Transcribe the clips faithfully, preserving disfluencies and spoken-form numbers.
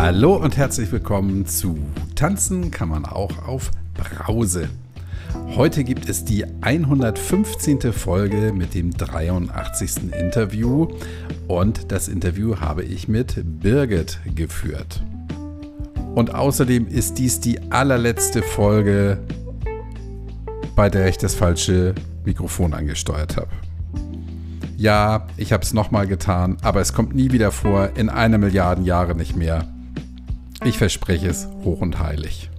Hallo und herzlich willkommen zu Tanzen kann man auch auf Brause. Heute gibt es die hundertfünfzehnte Folge mit dem dreiundachtzigsten Interview und das Interview habe ich mit Birgit geführt. Und außerdem ist dies die allerletzte Folge, bei der ich das falsche Mikrofon angesteuert habe. Ja, ich habe es nochmal getan, aber es kommt nie wieder vor, in einer Milliarde Jahre nicht mehr. Ich verspreche es hoch und heilig.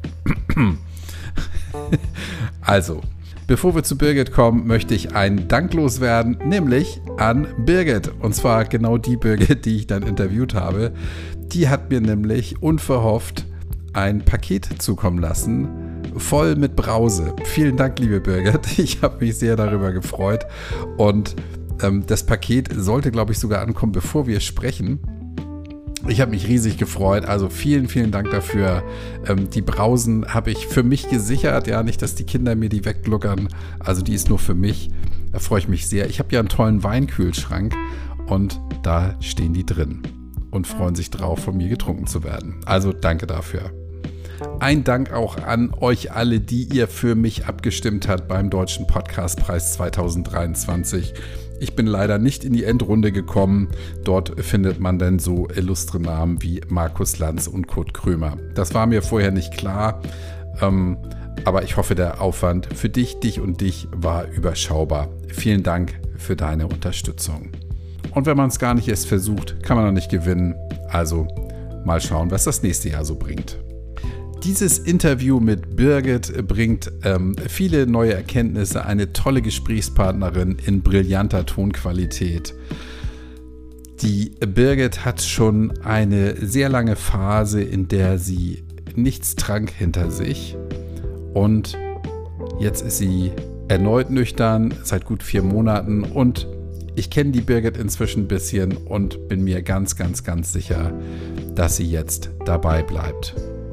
Also, bevor wir zu Birgit kommen, möchte ich einen Dank loswerden, nämlich an Birgit. Und zwar genau die Birgit, die ich dann interviewt habe. Die hat mir nämlich unverhofft ein Paket zukommen lassen, voll mit Brause. Vielen Dank, liebe Birgit. Ich habe mich sehr darüber gefreut. Und ähm, das Paket sollte, glaube ich, sogar ankommen, bevor wir sprechen. Ich habe mich riesig gefreut, also vielen, vielen Dank dafür. Ähm, die Brausen habe ich für mich gesichert, ja, nicht, dass die Kinder mir die weggluckern. Also die ist nur für mich, da freue ich mich sehr. Ich habe ja einen tollen Weinkühlschrank und da stehen die drin und freuen sich drauf, von mir getrunken zu werden. Also danke dafür. Ein Dank auch an euch alle, die ihr für mich abgestimmt habt beim Deutschen Podcastpreis zweitausenddreiundzwanzig. Ich bin leider nicht in die Endrunde gekommen. Dort findet man dann so illustre Namen wie Markus Lanz und Kurt Krömer. Das war mir vorher nicht klar, ähm, aber ich hoffe, der Aufwand für dich, dich und dich war überschaubar. Vielen Dank für deine Unterstützung. Und wenn man es gar nicht erst versucht, kann man noch nicht gewinnen. Also mal schauen, was das nächste Jahr so bringt. Dieses Interview mit Birgit bringt ähm, viele neue Erkenntnisse, eine tolle Gesprächspartnerin in brillanter Tonqualität. Die Birgit hat schon eine sehr lange Phase, in der sie nichts trank, hinter sich. Und jetzt ist sie erneut nüchtern, seit gut vier Monaten. Und ich kenne die Birgit inzwischen ein bisschen und bin mir ganz, ganz, ganz sicher, dass sie jetzt dabei bleibt.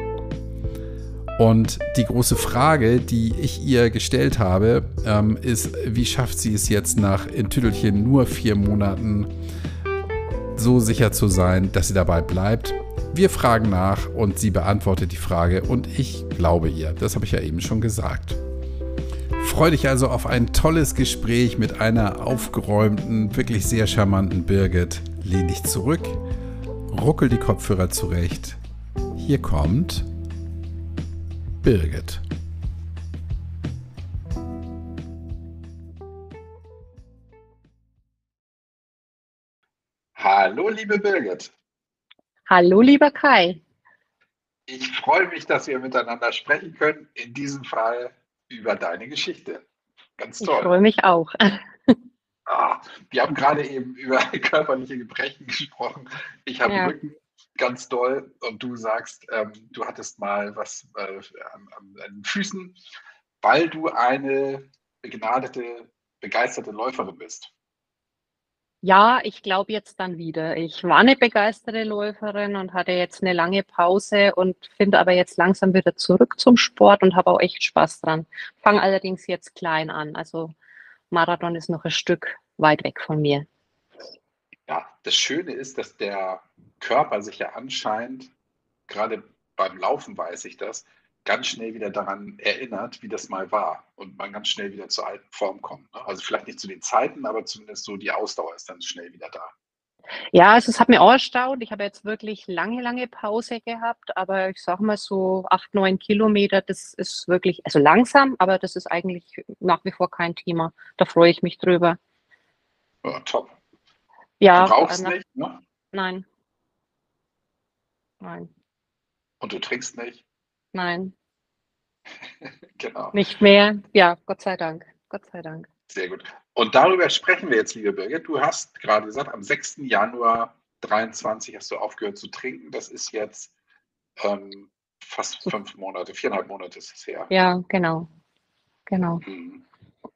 Und die große Frage, die ich ihr gestellt habe, ähm, ist, wie schafft sie es jetzt nach in Tüdelchen nur vier Monaten so sicher zu sein, dass sie dabei bleibt? Wir fragen nach und sie beantwortet die Frage und ich glaube ihr. Das habe ich ja eben schon gesagt. Freu dich also auf ein tolles Gespräch mit einer aufgeräumten, wirklich sehr charmanten Birgit. Lehn dich zurück, ruckel die Kopfhörer zurecht. Hier kommt Birgit. Hallo, liebe Birgit. Hallo, lieber Kai. Ich freue mich, dass wir miteinander sprechen können, in diesem Fall über deine Geschichte. Ganz toll. Ich freue mich auch. Ah, wir haben gerade eben über körperliche Gebrechen gesprochen. Ich habe Ja. Rücken, ganz doll, und du sagst, ähm, du hattest mal was äh, an, an, an den Füßen, weil du eine begnadete, begeisterte Läuferin bist. Ja, ich glaube jetzt dann wieder. Ich war eine begeisterte Läuferin und hatte jetzt eine lange Pause und finde aber jetzt langsam wieder zurück zum Sport und habe auch echt Spaß dran. Fange allerdings jetzt klein an. Also Marathon ist noch ein Stück weit weg von mir. Ja, das Schöne ist, dass der Körper sich ja anscheinend, gerade beim Laufen weiß ich das, ganz schnell wieder daran erinnert, wie das mal war und man ganz schnell wieder zur alten Form kommt. Ne? Also vielleicht nicht zu den Zeiten, aber zumindest so die Ausdauer ist dann schnell wieder da. Ja, also es hat mir auch erstaunt. Ich habe jetzt wirklich lange, lange Pause gehabt, aber ich sage mal so acht, neun Kilometer, das ist wirklich, also langsam, aber das ist eigentlich nach wie vor kein Thema. Da freue ich mich drüber. Ja, top. Ja, Du rauchst nach, nicht, ne? nein, nein, Und du trinkst nicht. nein. Genau. Nicht mehr. Ja, Gott sei Dank. Gott sei Dank. Sehr gut. Und darüber sprechen wir jetzt, liebe Birgit. Du hast gerade gesagt, am sechsten Januar dreiundzwanzig hast du aufgehört zu trinken. Das ist jetzt ähm, fast So, fünf Monate, viereinhalb Monate ist es her. ja, genau. Genau. Mhm.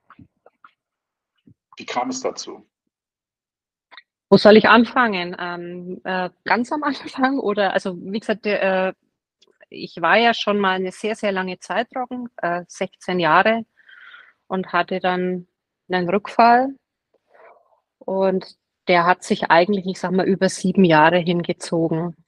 Wie kam es dazu? Wo soll ich anfangen? Ähm, äh, ganz am Anfang oder, also wie gesagt, äh, ich war ja schon mal eine sehr, sehr lange Zeit trocken, äh, sechzehn Jahre und hatte dann einen Rückfall und der hat sich eigentlich, ich sag mal, über sieben Jahre hingezogen.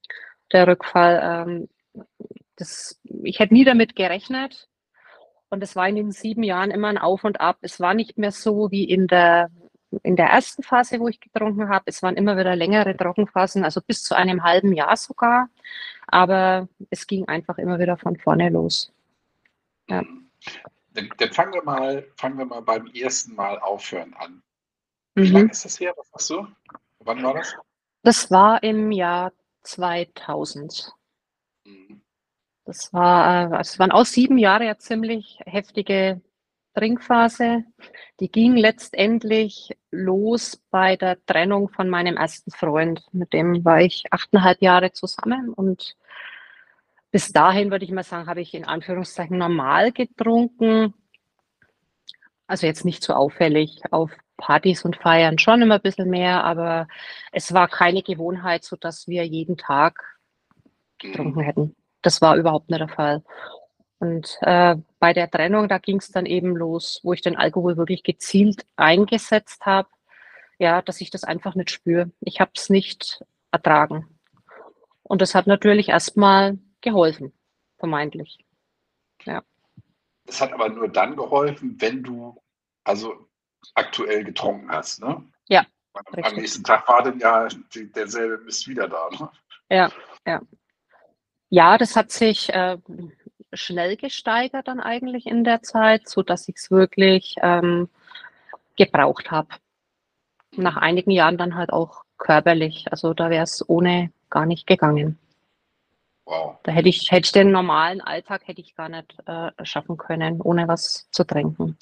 der Rückfall. Ähm, das, ich hätte nie damit gerechnet. Und es war in den sieben Jahren immer ein Auf und Ab. Es war nicht mehr so wie in der, in der ersten Phase, wo ich getrunken habe. Es waren immer wieder längere Trockenphasen, also bis zu einem halben Jahr sogar. Aber es ging einfach immer wieder von vorne los. Ja. Dann, dann fangen wir mal, fangen wir mal beim ersten Mal aufhören an. Wie Mhm. lange ist das her? Was hast du? Wann war das? Das war im Jahr zweitausend. Mhm. Das war, äh, es waren auch sieben Jahre, ja ziemlich heftige Trinkphase. Die ging letztendlich los bei der Trennung von meinem ersten Freund. Mit dem war ich achteinhalb Jahre zusammen und bis dahin, würde ich mal sagen, habe ich in Anführungszeichen normal getrunken. Also jetzt nicht so auffällig, auf Partys und Feiern schon immer ein bisschen mehr, aber es war keine Gewohnheit, sodass wir jeden Tag getrunken Mhm. hätten. Das war überhaupt nicht der Fall. Und äh, bei der Trennung, da ging es dann eben los, wo ich den Alkohol wirklich gezielt eingesetzt habe, ja, dass ich das einfach nicht spüre. Ich habe es nicht ertragen. Und das hat natürlich erstmal geholfen, vermeintlich. Ja. Das hat aber nur dann geholfen, wenn du also aktuell getrunken hast, ne? Ja, Am richtig. nächsten Tag war dann ja die, derselbe Mist wieder da, ne? Ja, ja. Ja, das hat sich äh, schnell gesteigert dann eigentlich in der Zeit, so dass ich es wirklich ähm, gebraucht habe. Nach Mhm. einigen Jahren dann halt auch körperlich. Also da wäre es ohne gar nicht gegangen. Wow. Da hätte ich, hätte ich den normalen Alltag hätte ich gar nicht äh, schaffen können, ohne was zu trinken.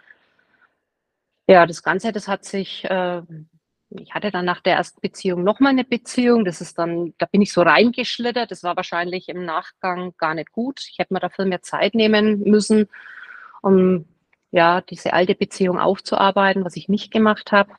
Ja, das Ganze, das hat sich, äh, ich hatte dann nach der ersten Beziehung nochmal eine Beziehung. Das ist dann, da bin ich so reingeschlittert. Das war wahrscheinlich im Nachgang gar nicht gut. Ich hätte mir dafür mehr Zeit nehmen müssen, um ja diese alte Beziehung aufzuarbeiten, was ich nicht gemacht habe.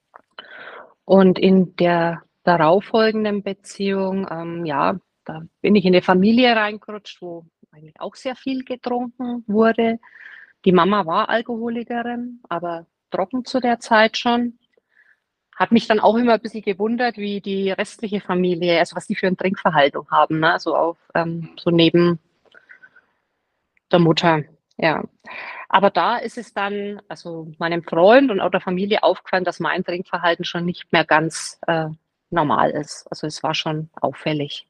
Und in der darauffolgenden Beziehung, ähm, ja, da bin ich in eine Familie reingerutscht, wo eigentlich auch sehr viel getrunken wurde. Die Mama war Alkoholikerin, aber trocken zu der Zeit schon. Hat mich dann auch immer ein bisschen gewundert, wie die restliche Familie, also was die für ein Trinkverhalten haben, ne? So auf, ähm, so neben der Mutter, ja. Aber da ist es dann, also meinem Freund und auch der Familie aufgefallen, dass mein Trinkverhalten schon nicht mehr ganz äh, normal ist. Also es war schon auffällig.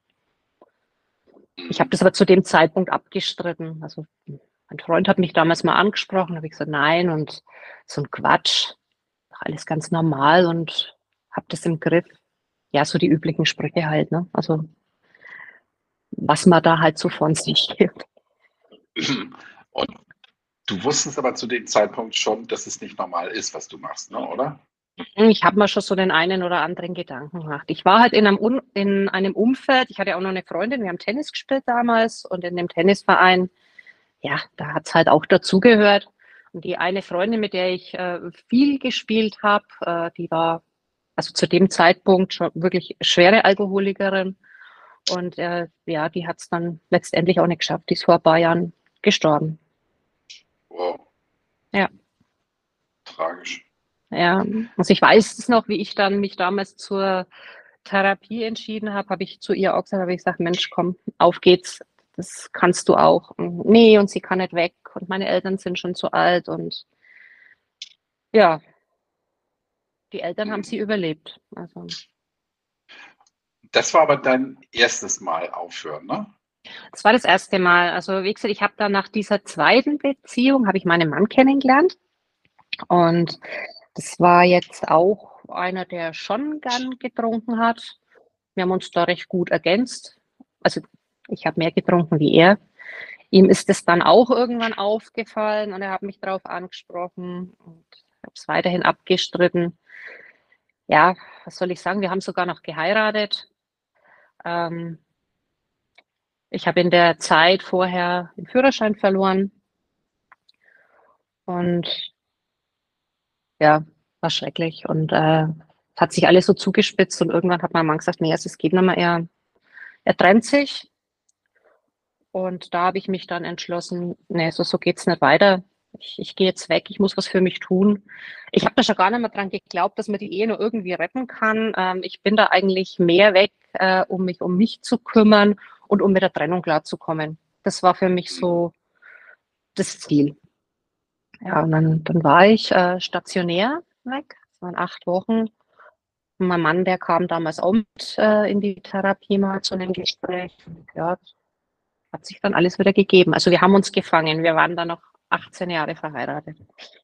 Ich habe Mhm. das aber zu dem Zeitpunkt abgestritten. Also mein Freund hat mich damals mal angesprochen, habe ich gesagt, nein, und so ein Quatsch, doch alles ganz normal und habe das im Griff. Ja, so die üblichen Sprüche halt, ne? Also was man da halt so von sich gibt. Und du wusstest aber zu dem Zeitpunkt schon, dass es nicht normal ist, was du machst, ne, oder? Ich habe mir schon so den einen oder anderen Gedanken gemacht. Ich war halt in einem, Un in einem Umfeld, ich hatte auch noch eine Freundin, wir haben Tennis gespielt damals und in dem Tennisverein, ja, da hat es halt auch dazugehört. Und die eine Freundin, mit der ich äh, viel gespielt habe, äh, die war also zu dem Zeitpunkt schon wirklich schwere Alkoholikerin. Und äh, ja, die hat es dann letztendlich auch nicht geschafft. Die ist vor ein paar Jahren gestorben. Wow, Ja. tragisch. Ja, also ich weiß es noch, wie ich dann mich damals zur Therapie entschieden habe, habe ich zu ihr auch gesagt, habe ich gesagt, Mensch, komm, auf geht's, das kannst du auch. Und nee, und sie kann nicht weg und meine Eltern sind schon zu alt und ja, die Eltern haben sie Mhm. überlebt. Also Das war aber dein erstes Mal aufhören, ne? das war das erste Mal. Also wie gesagt, ich habe dann nach dieser zweiten Beziehung, habe ich meinen Mann kennengelernt und das war jetzt auch einer, der schon gern getrunken hat. Wir haben uns da recht gut ergänzt. Also ich habe mehr getrunken wie er. Ihm ist es dann auch irgendwann aufgefallen und er hat mich darauf angesprochen und ich habe es weiterhin abgestritten. Ja, was soll ich sagen? Wir haben sogar noch geheiratet. Ähm, ich habe in der Zeit vorher den Führerschein verloren und ja, war schrecklich. Und äh, es hat sich alles so zugespitzt und irgendwann hat mein Mann gesagt, nee, es geht nicht mehr. Er, er trennt sich. Und da habe ich mich dann entschlossen, nee, so, so geht's nicht weiter. Ich, ich gehe jetzt weg, ich muss was für mich tun. Ich habe da schon gar nicht mehr dran geglaubt, dass man die Ehe nur irgendwie retten kann. Ähm, ich bin da eigentlich mehr weg äh, um mich um mich zu kümmern und um mit der Trennung klarzukommen. Das war für mich so das Ziel. Ja, und dann, dann war ich äh, stationär weg. Das waren acht Wochen. Und mein Mann, der kam damals auch mit äh, in die Therapie mal zu einem Gespräch. Und ja, das hat sich dann alles wieder gegeben. Also wir haben uns gefangen. Wir waren dann noch achtzehn Jahre verheiratet.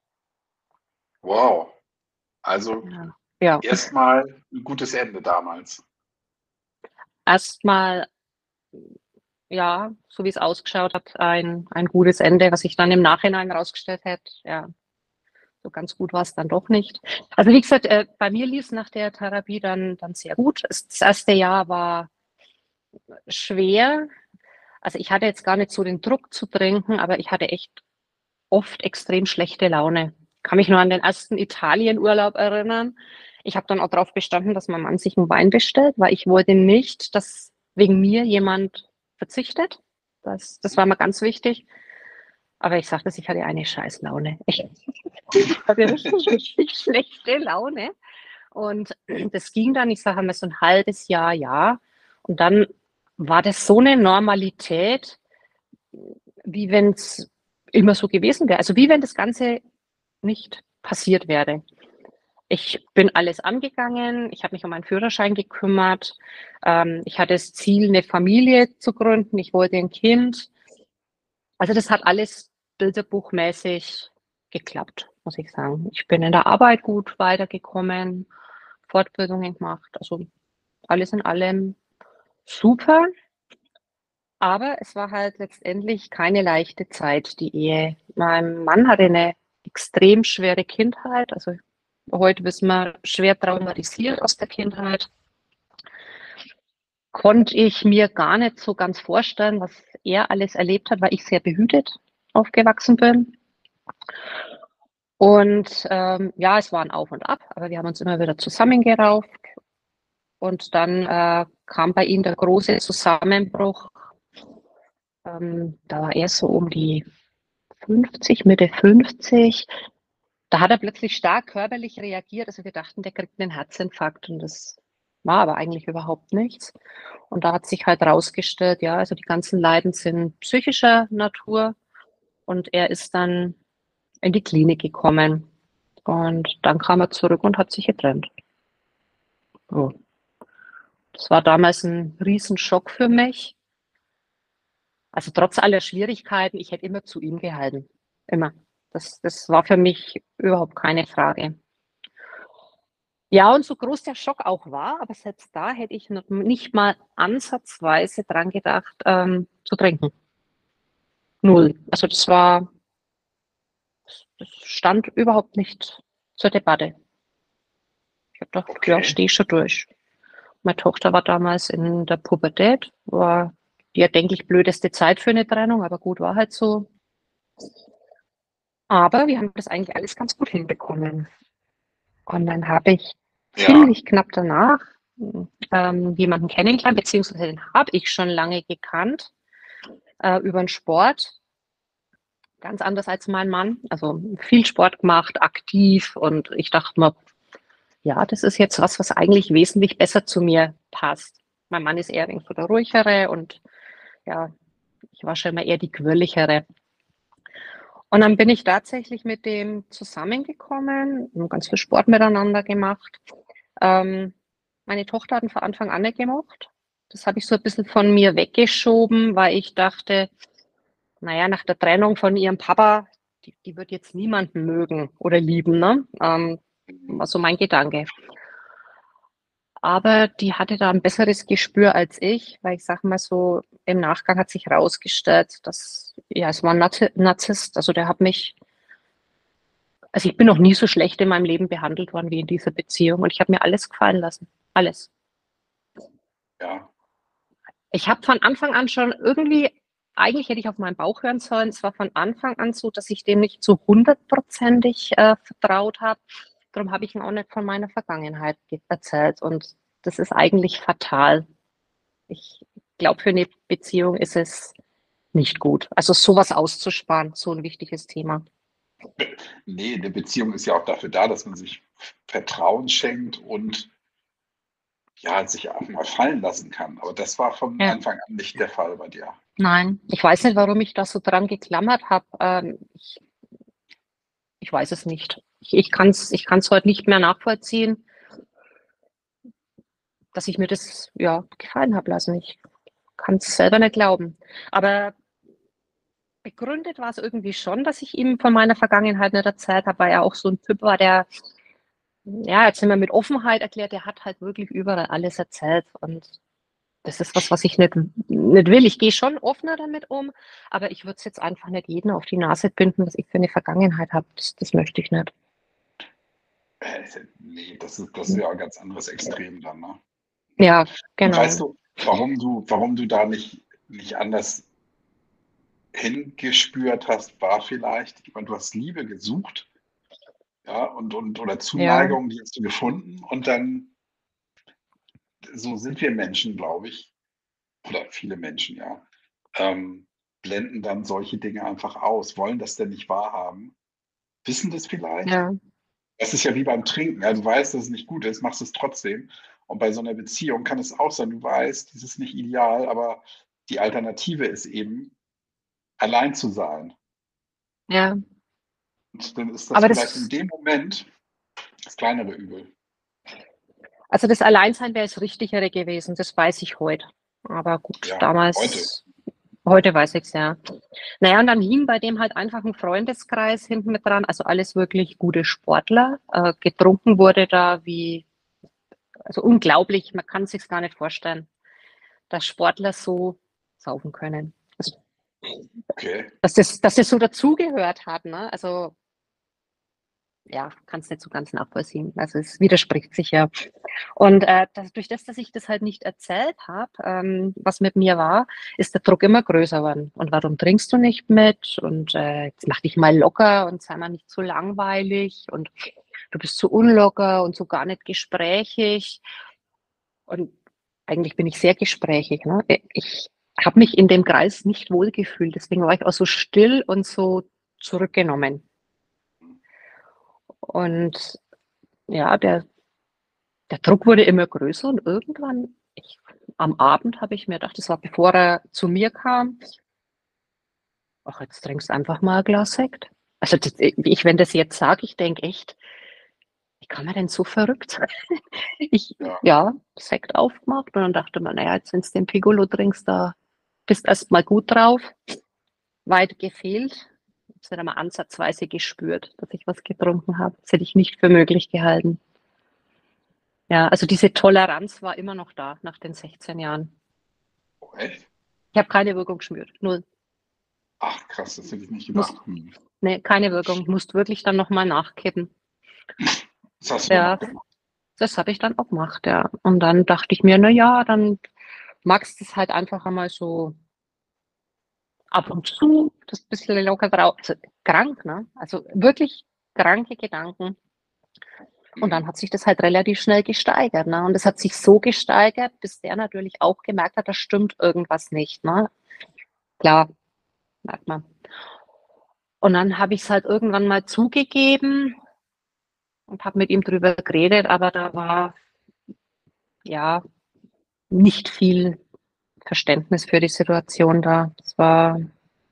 Wow. Also Ja, ja. erstmal ein gutes Ende damals. Erstmal, ja, so wie es ausgeschaut hat, ein, ein gutes Ende, was sich dann im Nachhinein rausgestellt hat. Ja, so ganz gut war es dann doch nicht. Also wie gesagt, äh, bei mir lief es nach der Therapie dann, dann sehr gut. Es- Das erste Jahr war schwer. Also ich hatte jetzt gar nicht so den Druck zu trinken, aber ich hatte echt oft extrem schlechte Laune. Kann mich nur an den ersten Italienurlaub erinnern. Ich habe dann auch darauf bestanden, dass mein Mann sich einen Wein bestellt, weil ich wollte nicht, dass wegen mir jemand verzichtet. Das, das war mir ganz wichtig. Aber ich sagte, ich hatte eine Scheißlaune. Ich hatte richtig, richtig schlechte Laune. Und das ging dann, ich sage mal, so ein halbes Jahr, ja. Und dann war das so eine Normalität, wie wenn es immer so gewesen wäre. Also wie wenn das Ganze nicht passiert wäre. Ich bin alles angegangen, ich habe mich um meinen Führerschein gekümmert, ähm, ich hatte das Ziel, eine Familie zu gründen, ich wollte ein Kind. Also das hat alles bilderbuchmäßig geklappt, muss ich sagen. Ich bin in der Arbeit gut weitergekommen, Fortbildungen gemacht, also alles in allem super. Aber es war halt letztendlich keine leichte Zeit, die Ehe. Mein Mann hatte eine extrem schwere Kindheit. Also heute wissen wir, schwer traumatisiert aus der Kindheit. Konnte ich mir gar nicht so ganz vorstellen, was er alles erlebt hat, weil ich sehr behütet aufgewachsen bin. Und ähm, ja, es war ein Auf und Ab, aber wir haben uns immer wieder zusammengerauft. Und dann äh, kam bei ihm der große Zusammenbruch. Ähm, da war er so um die fünfzig, Mitte fünfzig. Da hat er plötzlich stark körperlich reagiert. Also wir dachten, der kriegt einen Herzinfarkt und das war aber eigentlich überhaupt nichts. Und da hat sich halt rausgestellt, ja, also die ganzen Leiden sind psychischer Natur und er ist dann in die Klinik gekommen. Und dann kam er zurück und hat sich getrennt. So. Das war damals ein Riesenschock für mich. Also trotz aller Schwierigkeiten, ich hätte immer zu ihm gehalten. Immer. Das, das war für mich überhaupt keine Frage. Ja, und so groß der Schock auch war, aber selbst da hätte ich noch nicht mal ansatzweise dran gedacht, ähm, zu trinken. Null. Also das war, das stand überhaupt nicht zur Debatte. Ich habe gedacht, ja, Okay. stehe schon durch. Meine Tochter war damals in der Pubertät, war die erdenklich blödeste Zeit für eine Trennung, aber gut, war halt so. Aber wir haben das eigentlich alles ganz gut hinbekommen. Und dann habe ich Ja, ziemlich knapp danach ähm, jemanden kennengelernt, beziehungsweise den habe ich schon lange gekannt, äh, über den Sport. Ganz anders als mein Mann. Also viel Sport gemacht, aktiv. Und ich dachte mir, ja, das ist jetzt was, was eigentlich wesentlich besser zu mir passt. Mein Mann ist eher so der ruhigere und ja, ich war schon immer eher die quirligere. Und dann bin ich tatsächlich mit dem zusammengekommen, haben ganz viel Sport miteinander gemacht. Ähm, meine Tochter hat ihn von Anfang an nicht gemocht. Das habe ich so ein bisschen von mir weggeschoben, weil ich dachte, naja, nach der Trennung von ihrem Papa, die, die wird jetzt niemanden mögen oder lieben, ne? Ähm, war so mein Gedanke. Aber die hatte da ein besseres Gespür als ich, weil ich sage mal so, im Nachgang hat sich herausgestellt, dass, ja, es war ein Narzi- Narzisst. Also der hat mich, also ich bin noch nie so schlecht in meinem Leben behandelt worden wie in dieser Beziehung und ich habe mir alles gefallen lassen. Alles. ja. Ich habe von Anfang an schon irgendwie, eigentlich hätte ich auf meinen Bauch hören sollen. Es war von Anfang an so, dass ich dem nicht so hundertprozentig äh, vertraut habe. Darum habe ich ihm auch nicht von meiner Vergangenheit ge- erzählt. Und das ist eigentlich fatal. Ich glaube, für eine Beziehung ist es nicht gut. Also sowas auszusparen, so ein wichtiges Thema. Nee, eine Beziehung ist ja auch dafür da, dass man sich Vertrauen schenkt und ja, sich auch mal fallen lassen kann. Aber das war von Ja. Anfang an nicht der Fall bei dir. Nein, ich weiß nicht, warum ich da so dran geklammert habe. Ähm, ich ich weiß es nicht. Ich ich kann's ich kann's heute nicht mehr nachvollziehen, dass ich mir das, ja, gefallen habe lassen. Ich kann's selber nicht glauben. Aber begründet war es irgendwie schon, dass ich ihm von meiner Vergangenheit nicht erzählt habe, weil er auch so ein Typ war, der, ja, jetzt sind wir mit Offenheit erklärt, der hat halt wirklich überall alles erzählt. Und das ist was, was ich nicht, nicht will. Ich gehe schon offener damit um, aber ich würde es jetzt einfach nicht jedem auf die Nase binden, was ich für eine Vergangenheit habe. Das, das möchte ich nicht. Äh, nee, das ist, das ist ja ein ganz anderes Extrem dann, ne? Ja, Und genau. weißt du, warum du, warum du da nicht, nicht anders hingespürt hast, war vielleicht, ich meine, du hast Liebe gesucht, ja, und, und oder Ja, Zuneigung, die hast du gefunden und dann, so sind wir Menschen, glaube ich, oder viele Menschen, ja, ähm, blenden dann solche Dinge einfach aus, wollen das denn nicht wahrhaben, wissen das vielleicht. ja, Das ist ja wie beim Trinken. Ja, du weißt, dass es nicht gut ist, machst es trotzdem. Und bei so einer Beziehung kann es auch sein, du weißt, das ist nicht ideal, aber die Alternative ist eben, allein zu sein. ja. Und dann ist das Aber vielleicht in das, dem Moment das kleinere Übel. also das Alleinsein wäre das Richtigere gewesen, das weiß ich heute. Aber gut, Ja, heute. damals, heute weiß ich es ja. Naja, und dann hing bei dem halt einfach ein Freundeskreis hinten mit dran, also alles wirklich gute Sportler. Äh, getrunken wurde da wie, also unglaublich, man kann sich's gar nicht vorstellen, dass Sportler so saufen können. Also, Okay. dass das, dass das so dazugehört hat, ne? Also, ja, kann's nicht so ganz nachvollziehen. Also es widerspricht sich ja. Und äh, das, durch das, dass ich das halt nicht erzählt habe, ähm, was mit mir war, ist der Druck immer größer geworden. Und warum trinkst du nicht mit? Und äh, jetzt mach dich mal locker und sei mal nicht so langweilig. Und du bist so unlocker und so gar nicht gesprächig. Und eigentlich bin ich sehr gesprächig. Ne? Ich habe mich in dem Kreis nicht wohlgefühlt. Deswegen war ich auch so still und so zurückgenommen. Und ja, der, der Druck wurde immer größer und irgendwann, ich, am Abend habe ich mir gedacht, das war bevor er zu mir kam, ach, jetzt trinkst du einfach mal ein Glas Sekt. Also das, ich, wenn das jetzt sage, ich denke echt, wie kann man denn so verrückt sein? Ich, Ja. ja, Sekt aufgemacht und dann dachte man, naja, jetzt wenn du den Piccolo trinkst, da bist erst mal gut drauf. Weit gefehlt. Das hätte man ansatzweise gespürt, dass ich was getrunken habe. Das hätte ich nicht für möglich gehalten. Ja, also diese Toleranz war immer noch da nach den sechzehn Jahren. Oh, echt? Ich habe keine Wirkung gespürt. Null. Ach, krass, das hätte ich nicht Muss, gedacht. Hm. nee, keine Wirkung. Musst wirklich dann nochmal nachkippen. Das hast du Ja, dann auch gemacht. das habe ich dann auch gemacht, ja. Und dann dachte ich mir, na ja, dann magst du es halt einfach einmal so ab und zu, das bisschen locker drauf. Also krank, ne? Also wirklich kranke Gedanken. Und dann Mhm. hat sich das halt relativ schnell gesteigert, ne? Und es hat sich so gesteigert, bis der natürlich auch gemerkt hat, da stimmt irgendwas nicht, ne? Klar, merkt man. Und dann habe ich es halt irgendwann mal zugegeben und habe mit ihm drüber geredet, aber da war ja nicht viel Verständnis für die Situation da. Es war,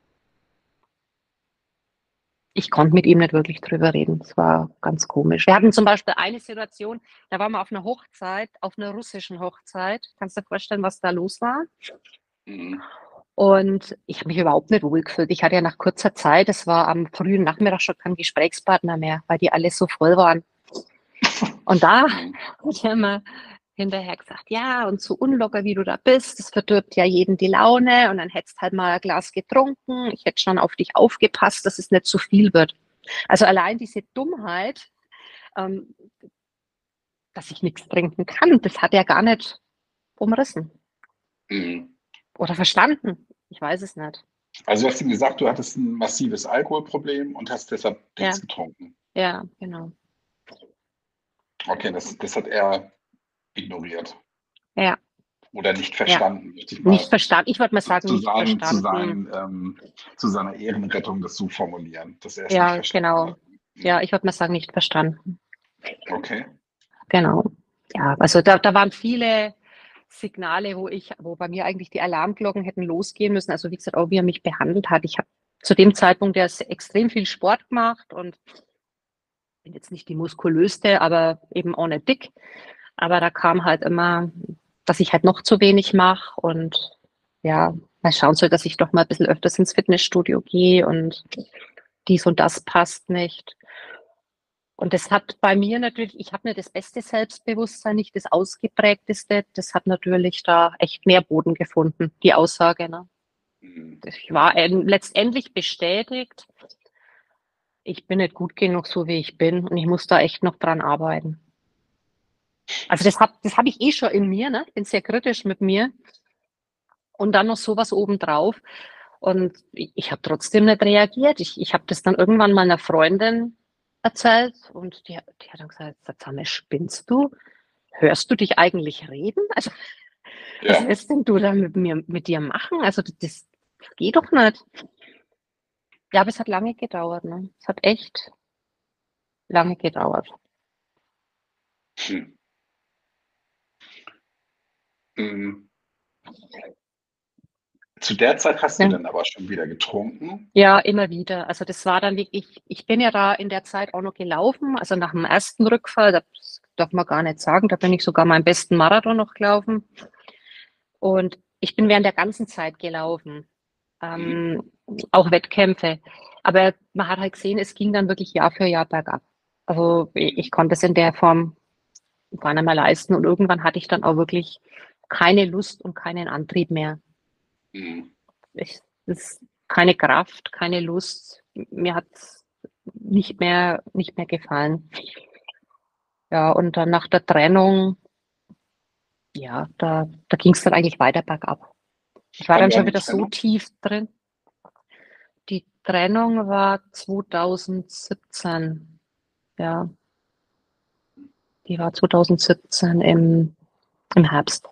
ich konnte mit ihm nicht wirklich drüber reden. Es war ganz komisch. Wir hatten zum Beispiel eine Situation, da waren wir auf einer Hochzeit, auf einer russischen Hochzeit. Kannst du dir vorstellen, was da los war? Mhm. Und ich habe mich überhaupt nicht wohlgefühlt. Ich hatte ja nach kurzer Zeit, es war am frühen Nachmittag schon keinen Gesprächspartner mehr, weil die alle so voll waren. Und da Mhm. hat er immer hinterher gesagt, ja, und so unlocker, wie du da bist, das verdirbt ja jeden die Laune und dann hättest halt mal ein Glas getrunken. Ich hätte schon auf dich aufgepasst, dass es nicht zu viel wird. Also allein diese Dummheit, ähm, dass ich nichts trinken kann, das hat er gar nicht umrissen Mhm. oder verstanden. Ich weiß es nicht. Also du hast ihm gesagt, du hattest ein massives Alkoholproblem und hast deshalb nichts Ja, getrunken. ja, genau. Okay, das, das hat er ignoriert Ja, oder nicht ja. verstanden, möchte ich Nicht mal verstanden. Ich würde mal zu, sagen, zu, nicht sein, zu, verstanden. sein, ähm, zu seiner Ehrenrettung das so formulieren, dass er es nicht Ja, verstanden genau. hat. Ja, Mhm. ich würde mal sagen, nicht verstanden. Okay. Genau. Ja, also da, da waren viele Signale, wo ich, wo bei mir eigentlich die Alarmglocken hätten losgehen müssen. Also wie gesagt, auch wie er mich behandelt hat. Ich habe zu dem Zeitpunkt ja extrem viel Sport gemacht und bin jetzt nicht die muskulöste, aber eben auch nicht dick. Aber da kam halt immer, dass ich halt noch zu wenig mache und ja, mal schauen soll, dass ich doch mal ein bisschen öfters ins Fitnessstudio gehe und dies und das passt nicht. Und das hat bei mir natürlich, ich habe nicht das beste Selbstbewusstsein, nicht das ausgeprägteste. Das hat natürlich da echt mehr Boden gefunden, die Aussage. Ne? Mhm. Ich war ähm, letztendlich bestätigt, ich bin nicht gut genug, so wie ich bin. Und ich muss da echt noch dran arbeiten. Also das habe das hab ich eh schon in mir. Ne? Ich bin sehr kritisch mit mir. Und dann noch sowas obendrauf. Und ich, ich habe trotzdem nicht reagiert. Ich, ich habe das dann irgendwann meiner Freundin erzählt und die, die hat dann gesagt, Susanne, spinnst du? Hörst du dich eigentlich reden? Also, was Ja. willst denn du da mit mir, mit dir machen? Also, das, das geht doch nicht. Ja, aber es hat lange gedauert, ne? Es hat echt lange gedauert. Hm. Mhm. Zu der Zeit hast du Ja. dann aber schon wieder getrunken? Ja, immer wieder. Also das war dann wirklich, ich bin ja da in der Zeit auch noch gelaufen, also nach dem ersten Rückfall, das darf man gar nicht sagen, da bin ich sogar meinen besten Marathon noch gelaufen. Und ich bin während der ganzen Zeit gelaufen, Mhm. ähm, auch Wettkämpfe. Aber man hat halt gesehen, es ging dann wirklich Jahr für Jahr bergab. Also ich, ich konnte es in der Form gar nicht mehr leisten und irgendwann hatte ich dann auch wirklich keine Lust und keinen Antrieb mehr. Mhm. Ich, das, keine Kraft, keine Lust. Mir hat es nicht mehr, nicht mehr gefallen. Ja, und dann nach der Trennung, ja, da, da ging es dann eigentlich weiter bergab. Ich war Wann dann war schon die wieder so Trennung? tief drin. Die Trennung war zwanzig siebzehn. Ja, die war zwanzig siebzehn im, im Herbst.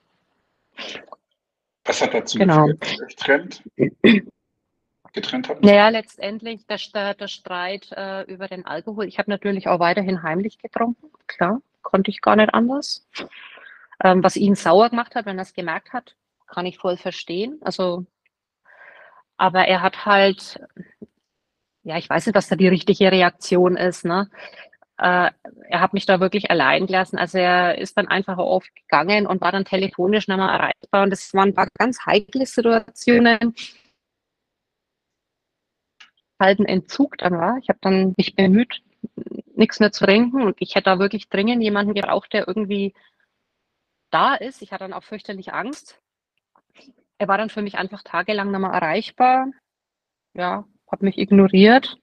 Was hat dazu Genau. geführt, dass ihr euch trennt? getrennt habt? Naja, letztendlich der, der, der Streit äh, über den Alkohol. Ich habe natürlich auch weiterhin heimlich getrunken, klar, konnte ich gar nicht anders. Ähm, was ihn sauer gemacht hat, wenn er es gemerkt hat, kann ich voll verstehen. Also, aber er hat halt, ja, ich weiß nicht, was da die richtige Reaktion ist, ne? Äh, er hat mich da wirklich allein gelassen. Also er ist dann einfach oft gegangen und war dann telefonisch nicht mehr erreichbar. Und das waren paar ganz heikle Situationen. Halt ein Entzug dann war. Ich habe dann mich bemüht, nichts mehr zu trinken. Und ich hätte da wirklich dringend jemanden gebraucht, der irgendwie da ist. Ich hatte dann auch fürchterlich Angst. Er war dann für mich einfach tagelang nicht mehr erreichbar. Ja, hat mich ignoriert.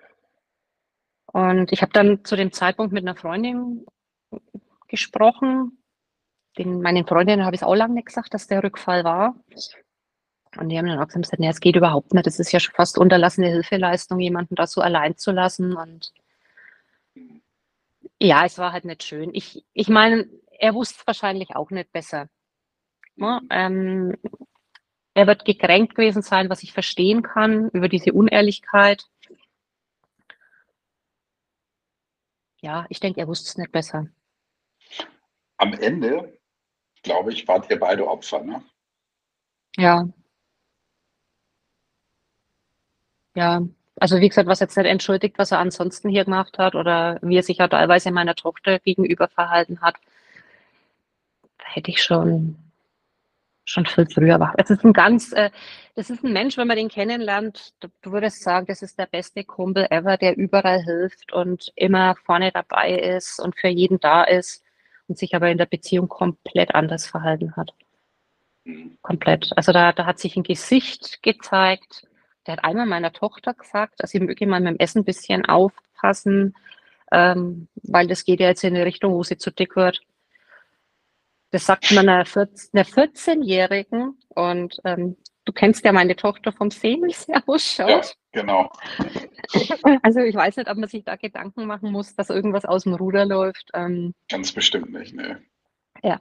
Und ich habe dann zu dem Zeitpunkt mit einer Freundin gesprochen. Den, meinen Freundinnen habe ich es auch lange nicht gesagt, dass der Rückfall war. Und die haben dann auch gesagt, nee, es geht überhaupt nicht. Das ist ja schon fast unterlassene Hilfeleistung, jemanden da so allein zu lassen. Und ja, es war halt nicht schön. Ich, ich meine, er wusste es wahrscheinlich auch nicht besser. Ne? Mhm. Ähm, er wird gekränkt gewesen sein, was ich verstehen kann, über diese Unehrlichkeit. Ja, ich denke, er wusste es nicht besser. Am Ende, glaube ich, wart ihr beide Opfer, ne? Ja, ja. Also wie gesagt, was jetzt nicht entschuldigt, was er ansonsten hier gemacht hat oder wie er sich ja teilweise meiner Tochter gegenüber verhalten hat, da hätte ich schon schon viel früher wach. Es ist ein ganz, äh, das ist ein Mensch, wenn man den kennenlernt, du, du würdest sagen, das ist der beste Kumpel ever, der überall hilft und immer vorne dabei ist und für jeden da ist und sich aber in der Beziehung komplett anders verhalten hat. Mhm. Komplett. Also da, da hat sich ein Gesicht gezeigt. Der hat einmal meiner Tochter gesagt, dass sie möge mal mit dem Essen ein bisschen aufpassen, ähm, weil das geht ja jetzt in eine Richtung, wo sie zu dick wird. Das sagt man einer vierzehn-Jährigen und ähm, du kennst ja meine Tochter vom Sehen, wie sie Ja, ausschaut. genau. Also ich weiß nicht, ob man sich da Gedanken machen muss, dass irgendwas aus dem Ruder läuft. Ähm, Ganz bestimmt nicht, ne? ja,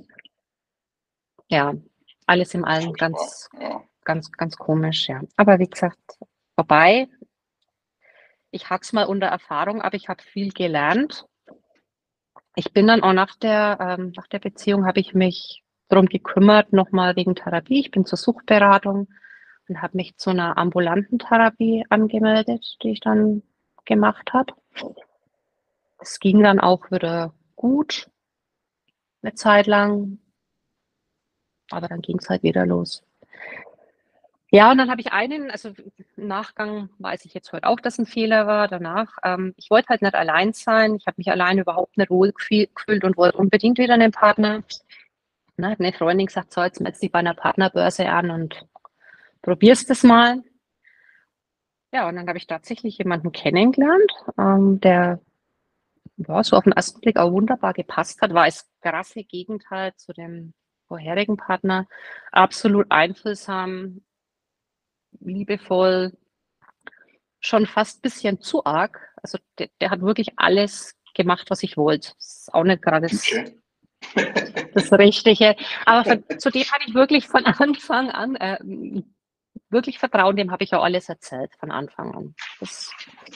ja, alles in allem Furchtbar, ganz, ja. ganz, ganz komisch, ja. Aber wie gesagt, vorbei. Ich hack's mal unter Erfahrung, aber ich habe viel gelernt. Ich bin dann auch nach der, ähm, nach der Beziehung habe ich mich darum gekümmert, nochmal wegen Therapie. Ich bin zur Suchtberatung und habe mich zu einer ambulanten Therapie angemeldet, die ich dann gemacht habe. Es ging dann auch wieder gut, eine Zeit lang, aber dann ging es halt wieder los. Ja, und dann habe ich einen, also im Nachgang weiß ich jetzt heute auch, dass ein Fehler war. Danach, ähm, ich wollte halt nicht allein sein. Ich habe mich allein überhaupt nicht wohl gefühl- gefühlt und wollte unbedingt wieder einen Partner. Ne, hat eine Freundin gesagt, so, jetzt meldest dich bei einer Partnerbörse an und probierst es mal. Ja, und dann habe ich tatsächlich jemanden kennengelernt, ähm, der ja, so auf den ersten Blick auch wunderbar gepasst hat, war das krasse Gegenteil zu dem vorherigen Partner. Absolut einfühlsam, liebevoll, schon fast ein bisschen zu arg. Also der, der hat wirklich alles gemacht, was ich wollte. Das ist auch nicht gerade das, Okay. das Richtige. Aber von, zu dem hatte ich wirklich von Anfang an äh, wirklich Vertrauen, dem habe ich auch alles erzählt von Anfang an. Das,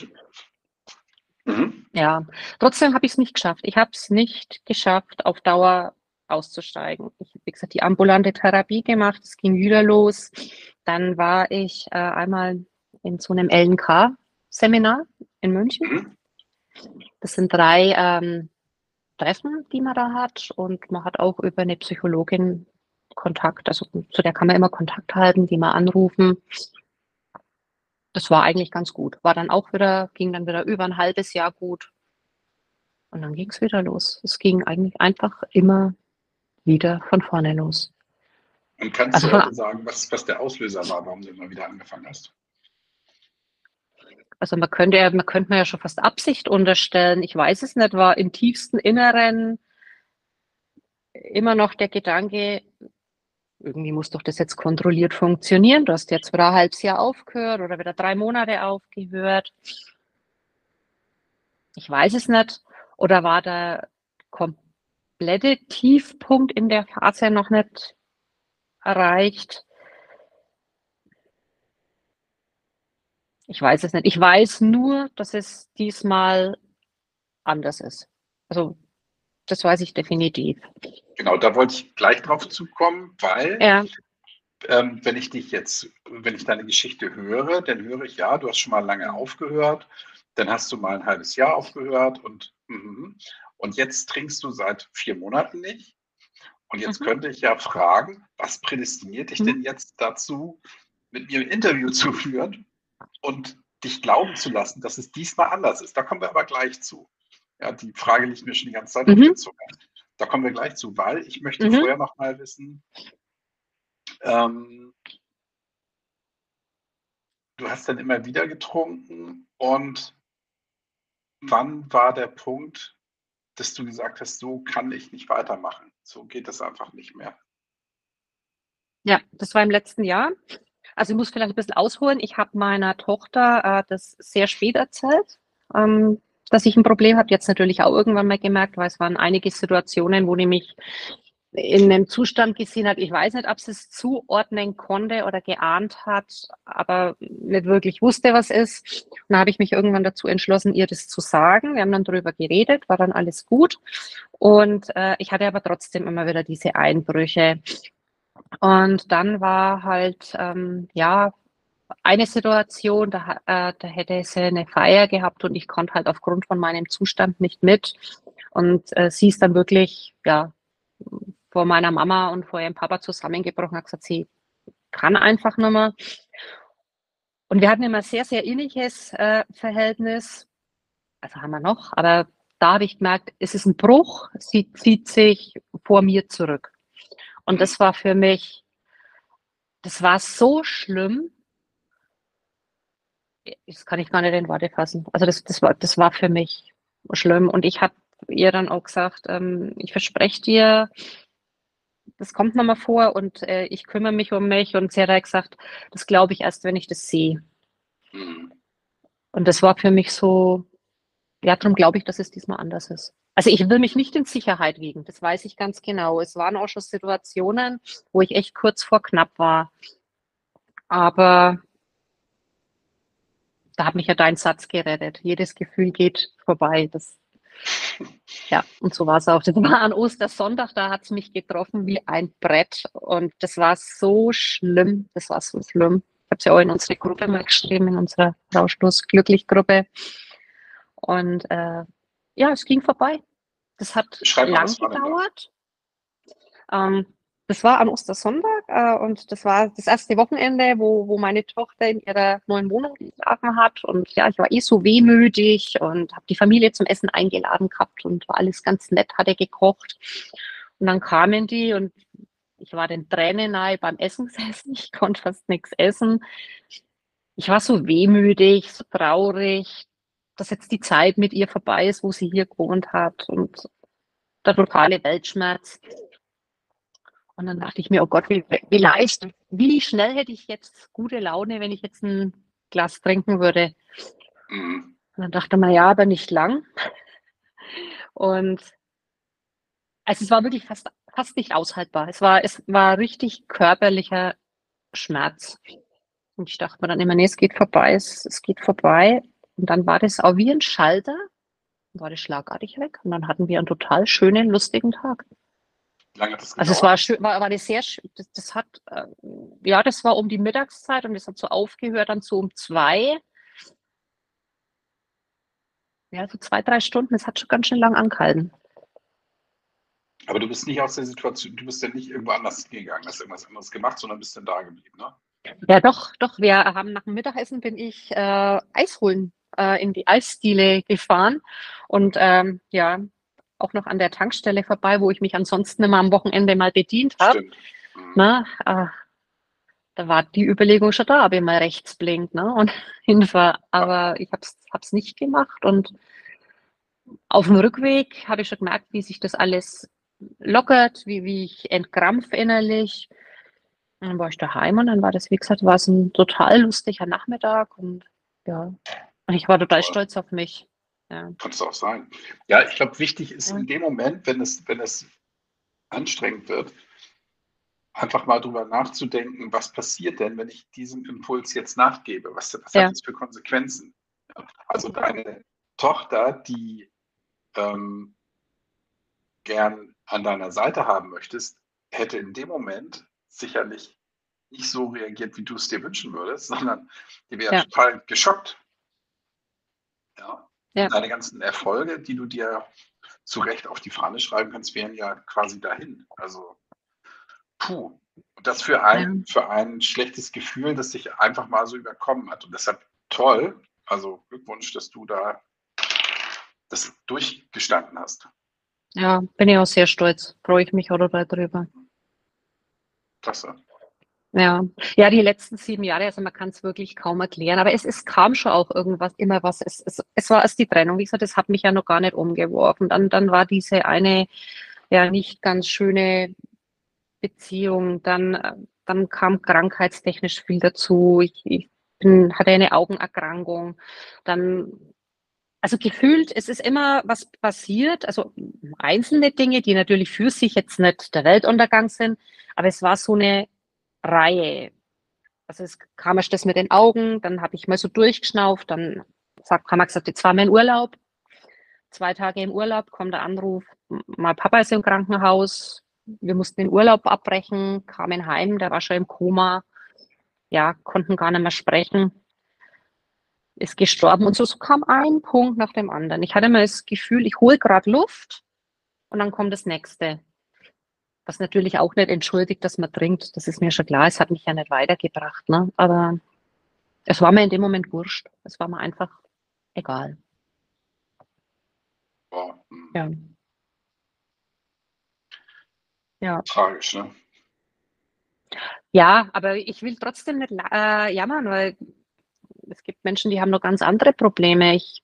Mhm. ja, trotzdem habe ich es nicht geschafft. Ich habe es nicht geschafft, auf Dauer auszusteigen. Ich habe, wie gesagt, die ambulante Therapie gemacht, es ging wieder los. Dann war ich äh, einmal in so einem L N K-Seminar in München. Mhm. Das sind drei ähm, Treffen, die man da hat, und man hat auch über eine Psychologin Kontakt, also zu der kann man immer Kontakt halten, die mal anrufen. Das war eigentlich ganz gut. War dann auch wieder, ging dann wieder über ein halbes Jahr gut. Und dann ging es wieder los. Es ging eigentlich einfach immer wieder von vorne los. Und kannst Also du von, heute sagen, was, was der Auslöser war, warum du immer wieder angefangen hast? also man könnte ja, man könnte mir ja schon fast Absicht unterstellen. Ich weiß es nicht, war im tiefsten Inneren immer noch der Gedanke, irgendwie muss doch das jetzt kontrolliert funktionieren. Du hast jetzt wieder ein halbes Jahr aufgehört oder wieder drei Monate aufgehört. Ich weiß es nicht. Oder war der komplette Tiefpunkt in der Phase noch nicht erreicht? Ich weiß es nicht. Ich weiß nur, dass es diesmal anders ist. Also das weiß ich definitiv. Genau, da wollte ich gleich drauf zukommen, weil Ja. ähm, wenn ich dich jetzt, wenn ich deine Geschichte höre, dann höre ich, ja, du hast schon mal lange aufgehört, dann hast du mal ein halbes Jahr aufgehört und, mhm. und jetzt trinkst du seit vier Monaten nicht. Und jetzt Mhm. könnte ich ja fragen, was prädestiniert dich denn Mhm. jetzt dazu, mit mir ein Interview zu führen und dich glauben zu lassen, dass es diesmal anders ist? Da kommen wir aber gleich zu. Ja, die Frage liegt mir schon die ganze Zeit auf der Mhm. Zunge. Da kommen wir gleich zu, weil ich möchte Mhm. vorher noch mal wissen, ähm, du hast dann immer wieder getrunken und wann war der Punkt, dass du gesagt hast, so kann ich nicht weitermachen, so geht das einfach nicht mehr? Ja, das war im letzten Jahr. Also ich muss vielleicht ein bisschen ausholen. Ich habe meiner Tochter äh, das sehr spät erzählt, ähm, dass ich ein Problem habe. Jetzt natürlich auch irgendwann mal gemerkt, weil es waren einige Situationen, wo die mich in einem Zustand gesehen hat. Ich weiß nicht, ob sie es zuordnen konnte oder geahnt hat, aber nicht wirklich wusste, was ist. Und da habe ich mich irgendwann dazu entschlossen, ihr das zu sagen. Wir haben dann darüber geredet, war dann alles gut. Und äh, ich hatte aber trotzdem immer wieder diese Einbrüche. Und dann war halt, ähm, ja, eine Situation, da, ha- äh, da hätte sie eine Feier gehabt und ich konnte halt aufgrund von meinem Zustand nicht mit. Und äh, sie ist dann wirklich, ja, vor meiner Mama und vor ihrem Papa zusammengebrochen, hat gesagt, sie kann einfach nicht mehr. Und wir hatten immer ein sehr, sehr inniges äh, Verhältnis. Also haben wir noch, aber da habe ich gemerkt, es ist ein Bruch. Sie zieht sich vor mir zurück. Und Mhm. das war für mich, das war so schlimm. Das kann ich gar nicht in Worte fassen. Also das, das war, das war für mich schlimm. Und ich habe ihr dann auch gesagt, ähm, ich verspreche dir, das kommt nochmal vor und äh, ich kümmere mich um mich. Und sie hat halt gesagt, das glaube ich erst, wenn ich das sehe. Mhm. Und das war für mich so, ja, darum glaube ich, dass es diesmal anders ist. Also ich will mich nicht in Sicherheit wiegen, das weiß ich ganz genau. Es waren auch schon Situationen, wo ich echt kurz vor knapp war. Aber da hat mich ja dein Satz gerettet. Jedes Gefühl geht vorbei. Das, Ja, und so war es auch. Das war an Ostersonntag, da hat es mich getroffen wie ein Brett. Und das war so schlimm. Das war so schlimm. Ich habe es ja auch in unsere Gruppe mal geschrieben, in unserer Rauschlos-Glücklich-Gruppe. Und äh, ja, es ging vorbei. Das hat Beschreib mal, lang was war denn da? gedauert. Ähm, das war am Ostersonntag äh, und das war das erste Wochenende, wo, wo meine Tochter in ihrer neuen Wohnung geschlafen hat. Und ja, ich war eh so wehmütig und habe die Familie zum Essen eingeladen gehabt und war alles ganz nett, hatte gekocht. Und dann kamen die und ich war den Tränen nahe beim Essen gesessen. Ich konnte fast nichts essen. Ich war so wehmütig, so traurig, dass jetzt die Zeit mit ihr vorbei ist, wo sie hier gewohnt hat und der totale Weltschmerz. Und dann dachte ich mir, oh Gott, wie, wie leicht, wie schnell hätte ich jetzt gute Laune, wenn ich jetzt ein Glas trinken würde. Mhm. Und dann dachte man, ja, aber nicht lang. Und also es war wirklich fast, fast nicht aushaltbar. Es war, es war richtig körperlicher Schmerz. Und ich dachte mir dann immer, nee, es geht vorbei, es, es geht vorbei. Und dann war das auch wie ein Schalter, war das schlagartig weg. Und dann hatten wir einen total schönen, lustigen Tag. Wie lange hat das Also es gedauert? war schön, war, war das sehr schön. Das, das hat, äh, ja, das war um die Mittagszeit und das hat so aufgehört dann so um zwei. Ja, so zwei, drei Stunden. Das hat schon ganz schön lang angehalten. Aber du bist nicht aus der Situation, du bist ja nicht irgendwo anders hingegangen, hast irgendwas anderes gemacht, sondern bist dann da geblieben, ne? Ja, doch, doch. Wir haben nach dem Mittagessen bin ich äh, Eis holen äh, in die Eisdiele gefahren und ähm, ja, auch noch an der Tankstelle vorbei, wo ich mich ansonsten immer am Wochenende mal bedient habe. Stimmt. Mhm. Na, äh, da war die Überlegung schon da, ob ich mal rechts blinkt, ne? Und hinfahre. Aber ich habe es hab's nicht gemacht. Und auf dem Rückweg habe ich schon gemerkt, wie sich das alles lockert, wie, wie ich entkrampf innerlich. Und dann war ich daheim und dann war das, wie gesagt, war es ein total lustiger Nachmittag und ja, und ich war total Toll. stolz auf mich. Ja. Kannst du auch sein. Ja, ich glaube, wichtig ist Ja. in dem Moment, wenn es, wenn es anstrengend wird, einfach mal drüber nachzudenken, was passiert denn, wenn ich diesem Impuls jetzt nachgebe? Was, was Ja. hat das für Konsequenzen? Ja, also deine Tochter, die ähm, gern an deiner Seite haben möchtest, hätte in dem Moment sicherlich nicht so reagiert, wie du es dir wünschen würdest, sondern die wäre Ja. total geschockt. Ja. Ja. Und deine ganzen Erfolge, die du dir zu Recht auf die Fahne schreiben kannst, wären ja quasi dahin. Also, puh. Und das für ein, für ein schlechtes Gefühl, das dich einfach mal so überkommen hat. Und deshalb toll. Also Glückwunsch, dass du da das durchgestanden hast. Ja, bin ich auch sehr stolz. Freue ich mich auch total drüber. Klasse. Ja, ja, die letzten sieben Jahre, also man kann es wirklich kaum erklären, aber es, es kam schon auch irgendwas, immer was. Es, es, es war erst die Trennung, wie gesagt, das hat mich ja noch gar nicht umgeworfen. Dann, dann war diese eine ja nicht ganz schöne Beziehung, dann, äh, dann kam krankheitstechnisch viel dazu. Ich, ich bin, hatte eine Augenerkrankung. Dann, also gefühlt, es ist immer was passiert, also einzelne Dinge, die natürlich für sich jetzt nicht der Weltuntergang sind, aber es war so eine Reihe. Also es kam erst das mit den Augen, dann habe ich mal so durchgeschnauft, dann sagt, haben wir gesagt, jetzt fahren wir in Urlaub. Zwei Tage im Urlaub kommt der Anruf, mein Papa ist im Krankenhaus, wir mussten den Urlaub abbrechen, kamen heim, der war schon im Koma, ja, konnten gar nicht mehr sprechen, ist gestorben und so, so kam ein Punkt nach dem anderen. Ich hatte immer das Gefühl, ich hole gerade Luft und dann kommt das nächste. Was natürlich auch nicht entschuldigt, dass man trinkt, das ist mir schon klar, es hat mich ja nicht weitergebracht, ne? Aber es war mir in dem Moment wurscht, es war mir einfach egal. Wow. Ja. Ja. Tragisch, ne? Ja, aber ich will trotzdem nicht äh, jammern, weil es gibt Menschen, die haben noch ganz andere Probleme. Ich,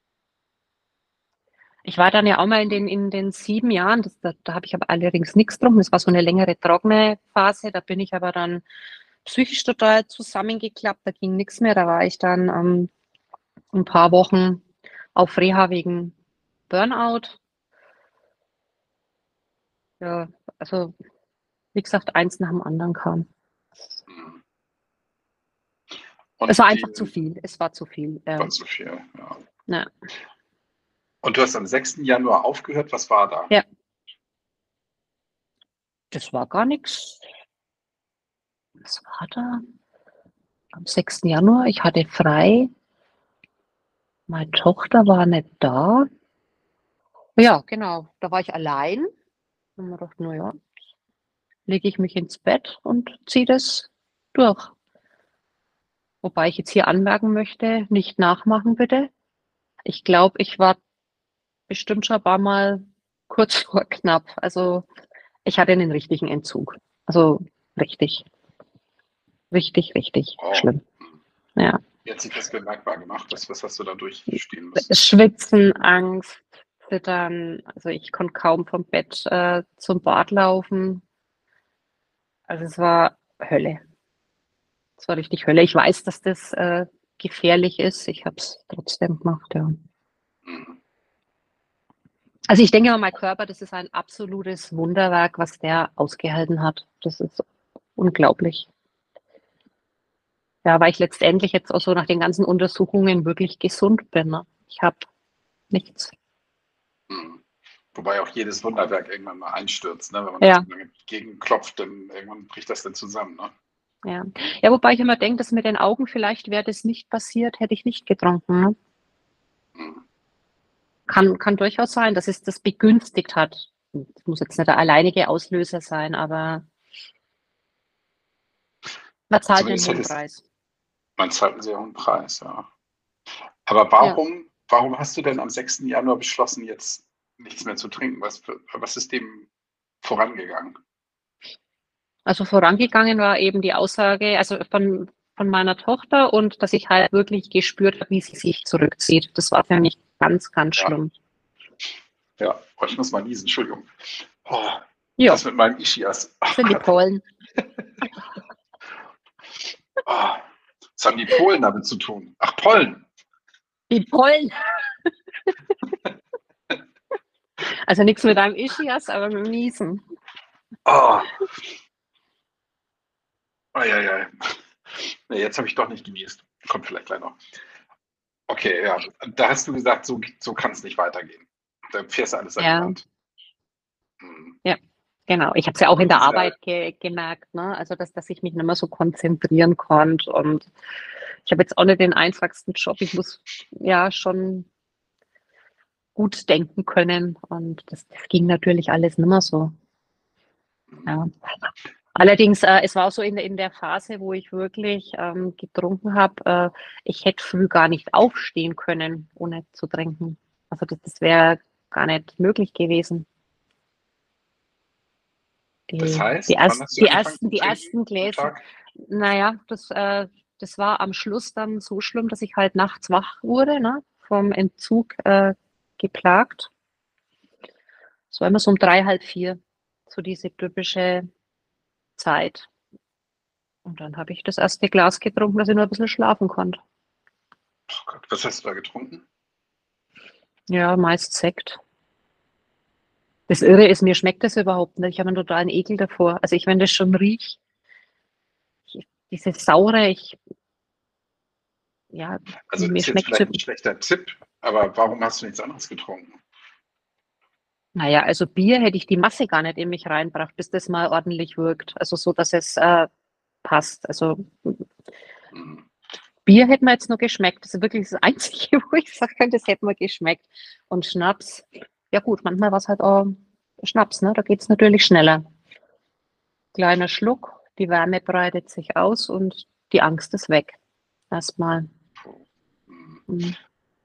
ich war dann ja auch mal in den, in den sieben Jahren, das, da, da habe ich aber allerdings nichts drum. Das war so eine längere trockene Phase. Da bin ich aber dann psychisch total zusammengeklappt. Da ging nichts mehr. Da war ich dann ähm, ein paar Wochen auf Reha wegen Burnout. Ja, also wie gesagt, eins nach dem anderen kam. Mhm. Es war die, einfach zu viel. Es war zu viel. Ja. war zu viel, ja. Ja. Und du hast am sechsten Januar aufgehört. Was war da? Ja. Das war gar nichts. Was war da? Am sechsten Januar, ich hatte frei. Meine Tochter war nicht da. Ja, genau. Da war ich allein. Und mir gedacht, naja, lege ich mich ins Bett und ziehe das durch. Wobei ich jetzt hier anmerken möchte, nicht nachmachen bitte. Ich glaube, ich war bestimmt schon ein paar Mal kurz vor knapp. Also ich hatte einen richtigen Entzug. Also richtig, richtig, richtig Oh. schlimm. Ja. Wie hat sich das bemerkbar gemacht? Was, was hast du da durchstehen müssen? Schwitzen, Angst, Zittern. Also ich konnte kaum vom Bett äh, zum Bad laufen. Also es war Hölle. Es war richtig Hölle. Ich weiß, dass das äh, gefährlich ist. Ich habe es trotzdem gemacht, ja. Mhm. Also ich denke mal, mein Körper, das ist ein absolutes Wunderwerk, was der ausgehalten hat. Das ist unglaublich. Ja, weil ich letztendlich jetzt auch so nach den ganzen Untersuchungen wirklich gesund bin. Ne? Ich habe nichts. Mhm. Wobei auch jedes Wunderwerk irgendwann mal einstürzt. Ne? Wenn man Ja. so lange gegenklopft, dann irgendwann bricht das dann zusammen. Ne? Ja. Ja, wobei ich immer denke, dass mit den Augen vielleicht wäre das nicht passiert, hätte ich nicht getrunken. Ne? Mhm. Kann, kann durchaus sein, dass es das begünstigt hat. Das muss jetzt nicht der alleinige Auslöser sein, aber man zahlt einen Zumindest hohen hätte es, Preis. man zahlt einen sehr hohen Preis, ja. Aber Ja. warum, warum hast du denn am sechsten Januar beschlossen, jetzt nichts mehr zu trinken? Was, für- was ist dem vorangegangen? Also vorangegangen war eben die Aussage, also von, von meiner Tochter und dass ich halt wirklich gespürt habe, wie sie sich zurückzieht. Das war für mich ganz, ganz Ja. schlimm. Ja, oh, ich muss mal niesen, Entschuldigung. Oh, Ja, das mit meinem Ischias. das sind die Pollen. Oh, was haben die Polen damit zu tun? Ach, Pollen. Die Pollen. Also nichts mit einem Ischias, aber mit dem Niesen. Oh. Eieiei. Nee, jetzt habe ich doch nicht genießt. Kommt vielleicht gleich noch. Okay, ja. Da hast du gesagt, so, so kann es nicht weitergehen. Dann fährst du alles an die Ja. Wand. Hm. Ja, genau. Ich habe es ja auch in der Dieser- Arbeit ge gemerkt, ne? Also dass, dass ich mich nicht mehr so konzentrieren konnte. Und ich habe jetzt auch nicht den einfachsten Job. Ich muss ja schon gut denken können. Und das, das ging natürlich alles nicht mehr so. Ja. Allerdings, äh, es war auch so in, in der Phase, wo ich wirklich ähm, getrunken habe, äh, ich hätte früh gar nicht aufstehen können, ohne zu trinken. Also das, das wäre gar nicht möglich gewesen. Die, Das heißt, die, wann erst, hast du die, angefangen ersten, zu die trinken ersten am Gläser, Tag? naja, das, äh, das war am Schluss dann so schlimm, dass ich halt nachts wach wurde, ne, vom Entzug äh, geplagt. Es war immer so um drei, halb vier, so diese typische Zeit. Und dann habe ich das erste Glas getrunken, dass ich nur ein bisschen schlafen konnte. Oh Gott, was hast du da getrunken? Ja, meist Sekt. Das Irre ist, mir schmeckt das überhaupt nicht. Ich habe einen totalen Ekel davor. Also ich, wenn das schon riecht, ich, diese Saure, ich, ja, Also das mir ist jetzt schmeckt es. vielleicht ein schlechter Tipp, aber warum hast du nichts anderes getrunken? Naja, also Bier hätte ich die Masse gar nicht in mich reinbracht, bis das mal ordentlich wirkt. Also so, dass es äh, passt. Also Hm. Bier hätte mir jetzt nur geschmeckt. Das ist wirklich das Einzige, wo ich sagen kann, das hätte mir geschmeckt. Und Schnaps, ja gut, manchmal war es halt auch Schnaps, ne? Da geht es natürlich schneller. Kleiner Schluck, die Wärme breitet sich aus und die Angst ist weg. Erstmal. Hm. Mhm.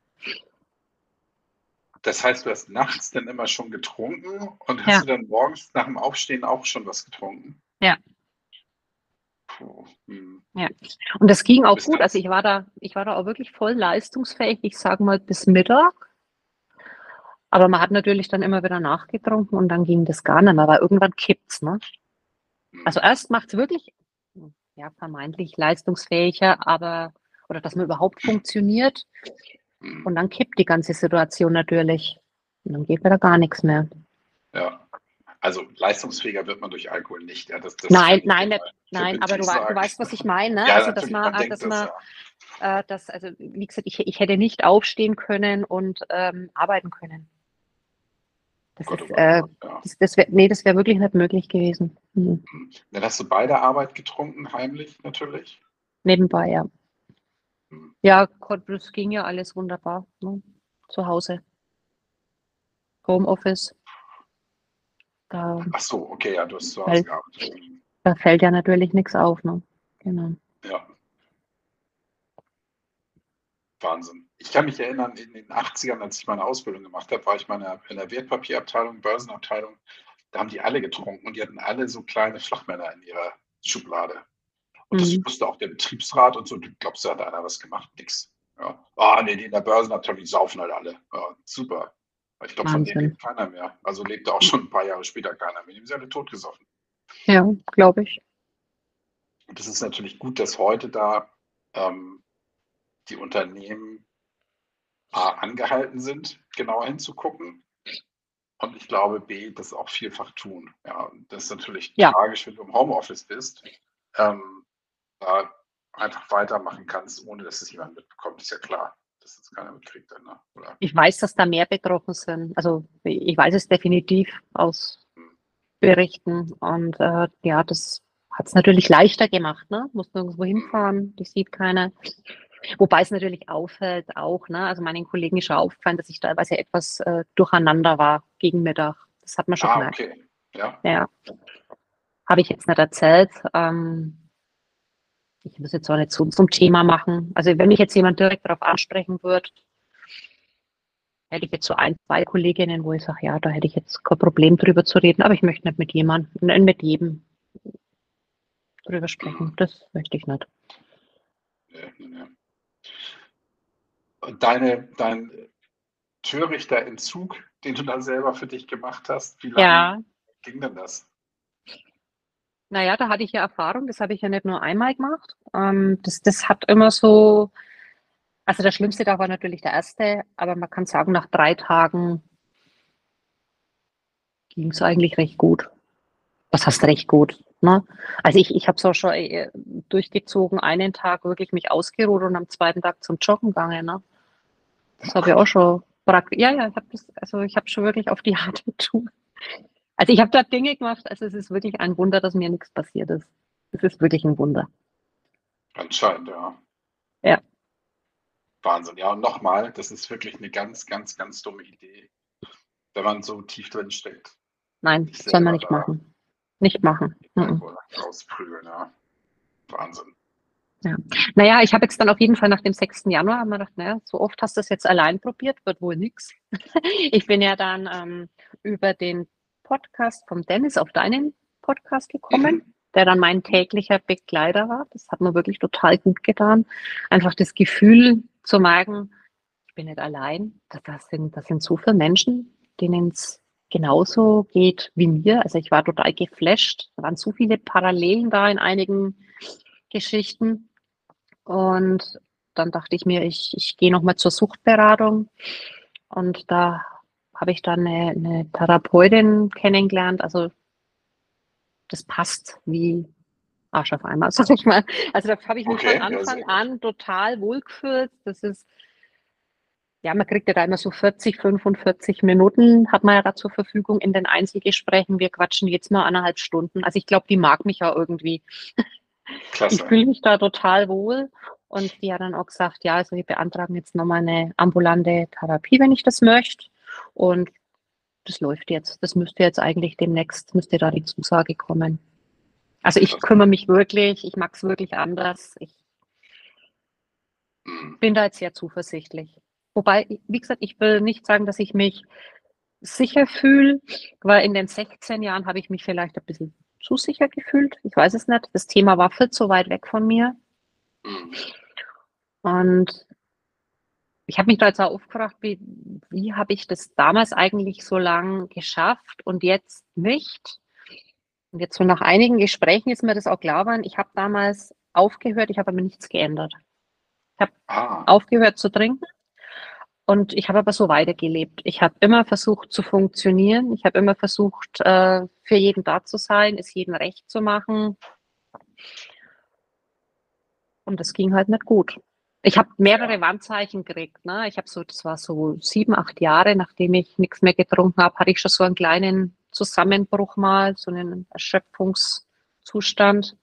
Das heißt, du hast nachts dann immer schon getrunken und hast Ja. du dann morgens nach dem Aufstehen auch schon was getrunken? Ja. Puh. Hm. Ja. Und das ging auch Bis gut. Also nachts? ich war da, ich war da auch wirklich voll leistungsfähig. Ich sage mal bis Mittag. Aber man hat natürlich dann immer wieder nachgetrunken und dann ging das gar nicht mehr, weil irgendwann kippt's, ne? Hm. Also erst macht's wirklich, ja, vermeintlich leistungsfähiger, aber, oder dass man überhaupt funktioniert. Hm. Und dann kippt die ganze Situation natürlich. Und dann geht wieder gar nichts mehr. Ja. Also leistungsfähiger wird man durch Alkohol nicht. Ja, das, das Nein, kann ich nein, dir nicht, mal nein, aber du, verbindlich wei- du sagen. weißt, was ich meine, ne? Ja, Also, dass natürlich, man, man äh, denkt dass das, man, ja. äh, dass, also, wie gesagt, ich, ich hätte nicht aufstehen können und ähm, arbeiten können. Das Gott, oh ist, Gott, oh äh, Gott, ja. das, das wär, nee, das wäre wirklich nicht möglich gewesen. Mhm. Hm. Dann hast du bei der Arbeit getrunken, heimlich natürlich. Nebenbei, ja. Hm. Ja, Gott, das ging ja alles wunderbar, ne? Zu Hause. Homeoffice, da, Ach so, okay, ja, du hast zu Hause fällt, gearbeitet. Hm. da fällt ja natürlich nichts auf, ne? Genau. Ja, Wahnsinn. Ich kann mich erinnern, in den achtzigern, als ich meine Ausbildung gemacht habe, war ich mal in der, in der Wertpapierabteilung, Börsenabteilung. Da haben die alle getrunken und die hatten alle so kleine Flachmänner in ihrer Schublade. Und das Mhm. wusste auch der Betriebsrat und so. Du glaubst, da hat einer was gemacht? Nix. Ja. Ah, nee, die in der Börsenabteilung, die saufen halt alle. Ja, super. Ich glaube, von denen Wahnsinn. lebt keiner mehr. Also lebte auch schon ein paar Jahre später keiner mehr. Die sind alle totgesoffen. Ja, glaube ich. Und das ist natürlich gut, dass heute da ähm, die Unternehmen A, angehalten sind, genauer hinzugucken. Und ich glaube, B, das auch vielfach tun. Ja, und das ist natürlich Ja, tragisch, wenn du im Homeoffice bist, ähm, da einfach weitermachen kannst, ohne dass es jemand mitbekommt, ist ja klar, dass es keiner mitkriegt dann, ne? Oder? ich weiß, dass da mehr betroffen sind. Also ich weiß es definitiv aus Hm. Berichten. Und äh, ja, das hat es natürlich leichter gemacht, ne? Musst nirgendwo Hm. hinfahren, die sieht keiner. Wobei es natürlich auffällt auch, ne? Also meinen Kollegen ist schon aufgefallen, dass ich teilweise etwas äh, durcheinander war gegen Mittag. Das hat man schon Ah, gemerkt. okay. Ja. Ja, habe ich jetzt nicht erzählt. Ähm, ich muss jetzt auch nicht so zum Thema machen. Also wenn mich jetzt jemand direkt darauf ansprechen würde, hätte ich jetzt so ein, zwei Kolleginnen, wo ich sage, ja, da hätte ich jetzt kein Problem drüber zu reden, aber ich möchte nicht mit jemandem, nicht mit jedem drüber sprechen. Hm. Das möchte ich nicht. Nee, nee, nee. Und deine, dein törichter Entzug, den du da selber für dich gemacht hast, wie lange Ja, ging denn das? naja, da hatte ich ja Erfahrung, das habe ich ja nicht nur einmal gemacht. Ähm, das, das hat immer so, also der schlimmste Tag war natürlich der erste, aber man kann sagen, nach drei Tagen ging es eigentlich recht gut. Was heißt recht gut? Ne? Also ich, ich habe es auch schon äh, durchgezogen, einen Tag wirklich mich ausgeruht und am zweiten Tag zum Joggen gegangen. Ne? Das Oh habe ich auch Gott. schon praktisch. Ja, ja, ich habe das, also ich habe schon wirklich auf die harte Tour. Also ich habe da Dinge gemacht, also es ist wirklich ein Wunder, dass mir nichts passiert ist. Es ist wirklich ein Wunder. Anscheinend, ja. Ja, Wahnsinn. Ja, und nochmal, das ist wirklich eine ganz, ganz, ganz dumme Idee, wenn man so tief drin steckt. nein, Sich soll man selber nicht da machen. Nicht machen. Mhm. Alkohol rausprügeln, ja. Wahnsinn. Ja. Naja, ich habe jetzt dann auf jeden Fall nach dem sechsten Januar haben wir gedacht, naja, so oft hast du das jetzt allein probiert, wird wohl nichts. Ich bin ja dann ähm, über den Podcast vom Dennis auf deinen Podcast gekommen, Mhm. der dann mein täglicher Begleiter war. Das hat mir wirklich total gut getan. Einfach das Gefühl zu merken, ich bin nicht allein. Das, das, sind, das sind so viele Menschen, denen es genauso geht wie mir. Also ich war total geflasht. Da waren so viele Parallelen da in einigen Geschichten. Und dann dachte ich mir, ich, ich gehe nochmal zur Suchtberatung. Und da habe ich dann eine, eine Therapeutin kennengelernt. Also das passt wie Arsch auf einmal, sag ich mal. Also da habe ich mich von Okay, ja, sehr Anfang gut. an total wohlgefühlt. Das ist, ja, man kriegt ja da immer so vierzig, fünfundvierzig Minuten, hat man ja da zur Verfügung in den Einzelgesprächen. Wir quatschen jetzt mal eineinhalb Stunden. Also ich glaube, die mag mich ja irgendwie. Ich Klasse. fühle mich da total wohl. Und die hat dann auch gesagt, ja, also wir beantragen jetzt nochmal eine ambulante Therapie, wenn ich das möchte. Und das läuft jetzt. Das müsste jetzt eigentlich demnächst, müsste da die Zusage kommen. Also ich Klasse. kümmere mich wirklich, ich mag es wirklich anders. Ich Mhm. bin da jetzt sehr zuversichtlich. Wobei, wie gesagt, ich will nicht sagen, dass ich mich sicher fühle, weil in den sechzehn Jahren habe ich mich vielleicht ein bisschen zu sicher gefühlt. Ich weiß es nicht. Das Thema war viel zu weit weg von mir. Mhm. Und ich habe mich da jetzt auch aufgefragt, wie, wie habe ich das damals eigentlich so lang geschafft und jetzt nicht? Und jetzt so nach einigen Gesprächen ist mir das auch klar geworden. Ich habe damals aufgehört, ich habe aber nichts geändert. Ich habe Ah, aufgehört zu trinken Und ich habe aber so weitergelebt. Ich habe immer versucht zu funktionieren. Ich habe immer versucht, äh, für jeden da zu sein, es jedem recht zu machen. Und das ging halt nicht gut. Ich habe mehrere Ja. Warnzeichen gekriegt. Ne? Ich habe so, das war so sieben, acht Jahre, nachdem ich nichts mehr getrunken habe, hatte ich schon so einen kleinen Zusammenbruch mal, so einen Erschöpfungszustand.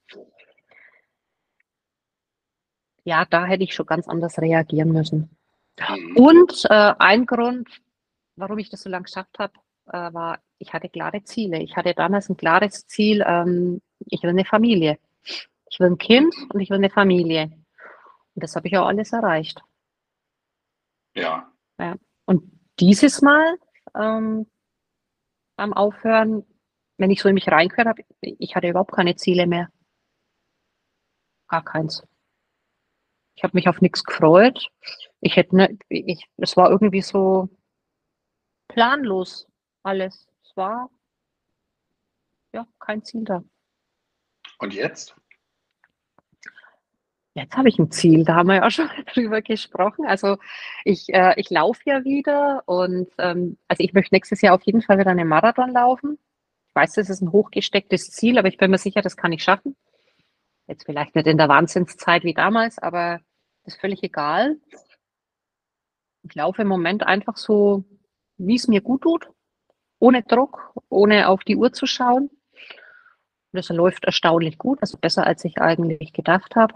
Ja, da hätte ich schon ganz anders reagieren müssen. Mhm. Und äh, ein Grund, warum ich das so lange geschafft habe, äh, war, ich hatte klare Ziele. Ich hatte damals ein klares Ziel, ähm, ich will eine Familie. Ich will ein Kind Mhm. und ich will eine Familie. Und das habe ich auch alles erreicht. Ja. Ja. Und dieses Mal ähm, beim Aufhören, wenn ich so in mich reingehört habe, ich hatte überhaupt keine Ziele mehr. Gar keins. Ich habe mich auf nichts gefreut. Ich hätte ne, ich, es war irgendwie so planlos alles. Es war ja kein Ziel da. Und jetzt? Jetzt habe ich ein Ziel, da haben wir ja auch schon drüber gesprochen. Also ich, äh, ich laufe ja wieder und ähm, also ich möchte nächstes Jahr auf jeden Fall wieder einen Marathon laufen. Ich weiß, das ist ein hochgestecktes Ziel, aber ich bin mir sicher, das kann ich schaffen. Jetzt vielleicht nicht in der Wahnsinnszeit wie damals, aber ist völlig egal. Ich laufe im Moment einfach so, wie es mir gut tut, ohne Druck, ohne auf die Uhr zu schauen. Das läuft erstaunlich gut, also besser, als ich eigentlich gedacht habe.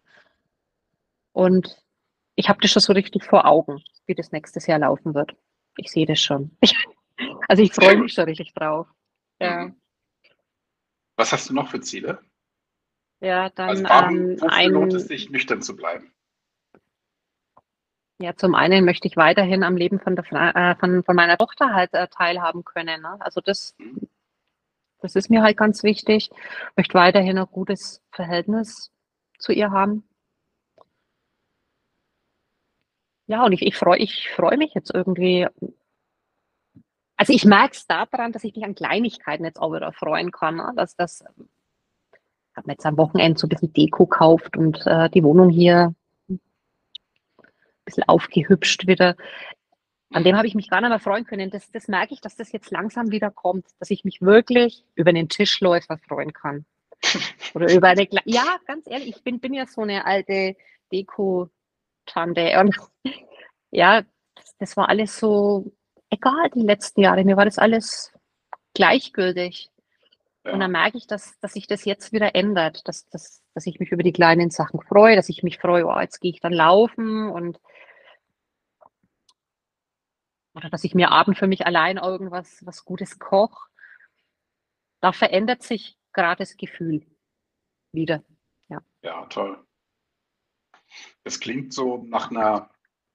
Und ich habe das schon so richtig vor Augen, wie das nächstes Jahr laufen wird. Ich sehe das schon. Ich, also ich Sehr freue mich gut. schon richtig drauf. Ja, Mhm. Was hast du noch für Ziele? ja Also dann warum, ähm, wofür lohnt es ein, sich, nüchtern zu bleiben? ja, zum einen möchte ich weiterhin am Leben von, der, Fra- äh, von, von meiner Tochter halt äh, teilhaben können. Ne? Also das, Mhm. das ist mir halt ganz wichtig. Möchte weiterhin ein gutes Verhältnis zu ihr haben. Ja, und ich, ich freue ich freu mich jetzt irgendwie. Also ich merke es daran, dass ich mich an Kleinigkeiten jetzt auch wieder freuen kann. Ne? Dass das, ich habe mir jetzt am Wochenende so ein bisschen Deko gekauft und äh, die Wohnung hier ein bisschen aufgehübscht wieder. An dem habe Mhm. ich mich gar nicht mehr freuen können. Das, das merke ich, dass das jetzt langsam wieder kommt, dass ich mich wirklich über einen Tischläufer freuen kann. Oder über eine, Kle- ja, ganz ehrlich, ich bin, bin ja so eine alte Deko-Tante. Und ja, das, das war alles so egal die letzten Jahre. Mir war das alles gleichgültig. Und dann Ja. merke ich, dass, dass sich das jetzt wieder ändert, dass, dass, dass ich mich über die kleinen Sachen freue, dass ich mich freue, oh, jetzt gehe ich dann laufen und oder dass ich mir abends für mich allein irgendwas was Gutes koche. Da verändert sich gerade das Gefühl wieder. Ja. Ja, toll. Es klingt so nach einer,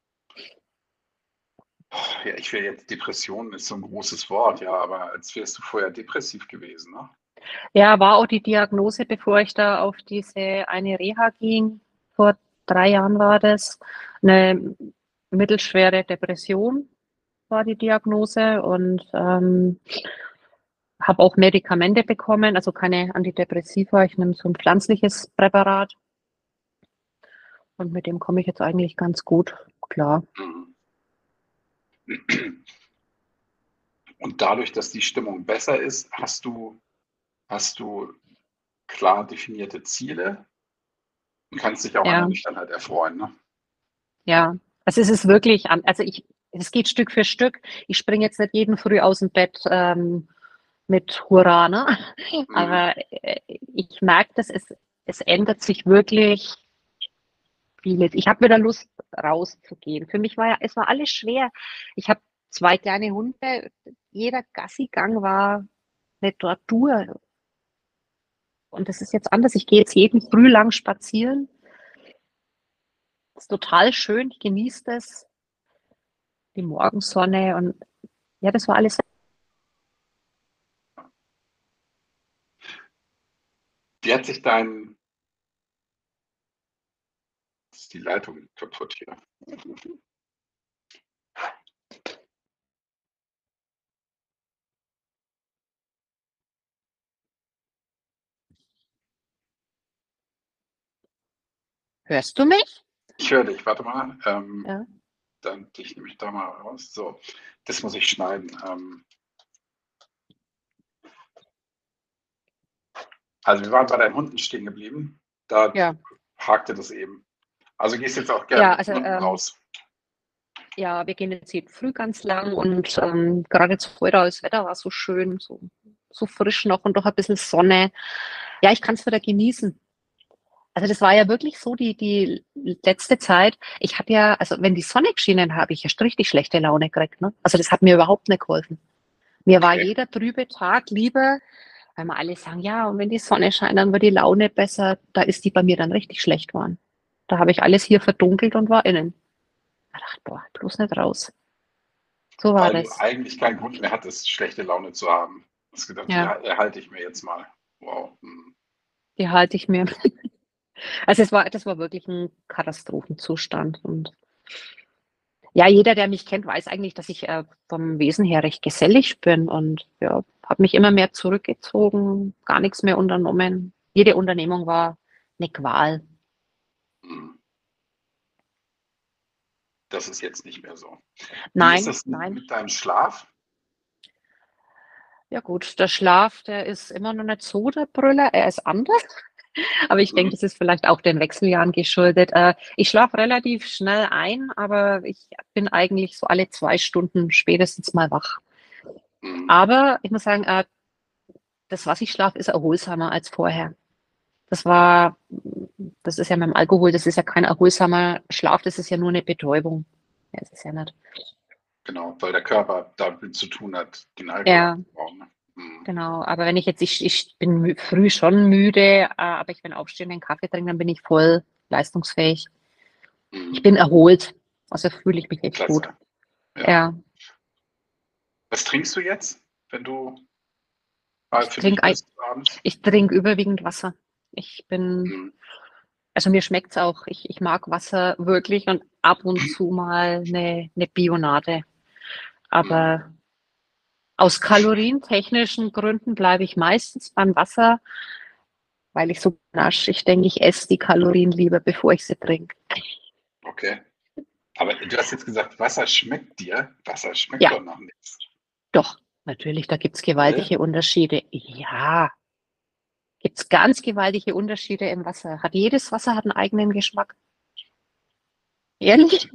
ja, ich will jetzt Depression ist so ein großes Wort, ja, aber als wärst du vorher depressiv gewesen, ne? Ja, war auch die Diagnose, bevor ich da auf diese eine Reha ging, vor drei Jahren war das, eine mittelschwere Depression war die Diagnose und ähm, habe auch Medikamente bekommen, also keine Antidepressiva. Ich nehme so ein pflanzliches Präparat und mit dem komme ich jetzt eigentlich ganz gut klar. Mhm. Und dadurch, dass die Stimmung besser ist, hast du hast du klar definierte Ziele und kannst dich auch an der Ja, Nüchternheit erfreuen, ne? ja. Also es ist wirklich, an, also ich, es geht Stück für Stück. Ich springe jetzt nicht jeden Früh aus dem Bett ähm, mit Hurra, ne? Mhm. Aber äh, ich merke, dass es, es ändert sich wirklich vieles. Ich habe wieder Lust, rauszugehen. Für mich war ja, es war alles schwer. Ich habe zwei kleine Hunde. Jeder Gassigang war eine Tortur. Und das ist jetzt anders. Ich gehe jetzt jeden Früh lang spazieren. Das ist total schön. Ich genieße das, die Morgensonne. Und ja, das war alles. Wie hat sich dein ist die Leitung kaputt hier? Hörst du mich? Ich höre dich, warte mal. Ähm, Ja. dann dich nehme ich da mal raus. So, das muss ich schneiden. Ähm, also wir waren bei deinen Hunden stehen geblieben. Da Ja, hakte das eben. Also gehst jetzt auch gerne ja, mit also den Hunden ähm, raus. ja, wir gehen jetzt jeden früh ganz lang und ähm, gerade jetzt heute, das Wetter war so schön, so, so frisch noch und doch ein bisschen Sonne. Ja, ich kann es wieder genießen. Also das war ja wirklich so die, die letzte Zeit. Ich habe ja, also wenn die Sonne geschienen habe, ich ja richtig schlechte Laune gekriegt. Ne? Also das hat mir überhaupt nicht geholfen. Mir war Okay. jeder trübe Tag lieber, weil wir alle sagen, ja, und wenn die Sonne scheint, dann wird die Laune besser. Da ist die bei mir dann richtig schlecht geworden. Da habe ich alles hier verdunkelt und war innen. Ich dachte, boah, bloß nicht raus. So war Weil du das. eigentlich keinen Grund mehr hattest, schlechte Laune zu haben. Du hast gedacht, die Ja, erhalte ich mir jetzt mal. Wow. Hm. die halte ich mir. Also es war, das war wirklich ein Katastrophenzustand. Und ja, jeder, der mich kennt, weiß eigentlich, dass ich äh, vom Wesen her recht gesellig bin und ja, habe mich immer mehr zurückgezogen, gar nichts mehr unternommen. Jede Unternehmung war eine Qual. Hm. Das ist jetzt nicht mehr so. Wie ist Nein, das mit, nein. mit deinem Schlaf? Ja gut, der Schlaf, der ist immer noch nicht so der Brüller. Er ist anders. Aber ich denke, Mhm. das ist vielleicht auch den Wechseljahren geschuldet. Äh, ich schlafe relativ schnell ein, aber ich bin eigentlich so alle zwei Stunden spätestens mal wach. Mhm. Aber ich muss sagen, äh, das, was ich schlafe, ist erholsamer als vorher. Das war, das ist ja mit dem Alkohol, das ist ja kein erholsamer Schlaf, das ist ja nur eine Betäubung. Ja, das ist ja nicht. Genau, weil der Körper damit zu tun hat, den Alkohol Ja, abzubauen. Ne? Mhm. genau. Aber wenn ich jetzt, ich, ich bin mü- früh schon müde, äh, aber ich bin aufstehen, einen Kaffee trinken, dann bin ich voll leistungsfähig. Ich Mhm. bin erholt. Also fühle ich mich echt gut. Klasse. Ja. Ja, Was trinkst du jetzt, wenn du mal ich für dich trinke bist abends? ich trinke überwiegend Wasser. Ich bin, Mhm. also mir schmeckt's auch. Ich, ich mag Wasser wirklich und ab und zu mal eine, eine Bionade. Mhm. Aber aus kalorientechnischen Gründen bleibe ich meistens beim Wasser, weil ich so nasch. Ich denke, ich esse die Kalorien lieber, bevor ich sie trinke. Okay. Aber du hast jetzt gesagt, Wasser schmeckt dir. Wasser schmeckt Ja, doch nach nichts. doch, natürlich, da gibt's Nee? gewaltige Unterschiede. Ja, gibt's ganz gewaltige Unterschiede im Wasser. Hat jedes Wasser hat einen eigenen Geschmack. Ehrlich?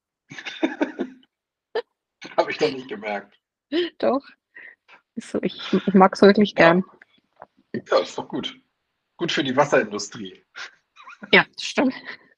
Habe ich noch nicht gemerkt. Doch. Ist so, ich, ich mag es wirklich Ja, gern. ja, ist doch gut. Gut für die Wasserindustrie. Ja, stimmt.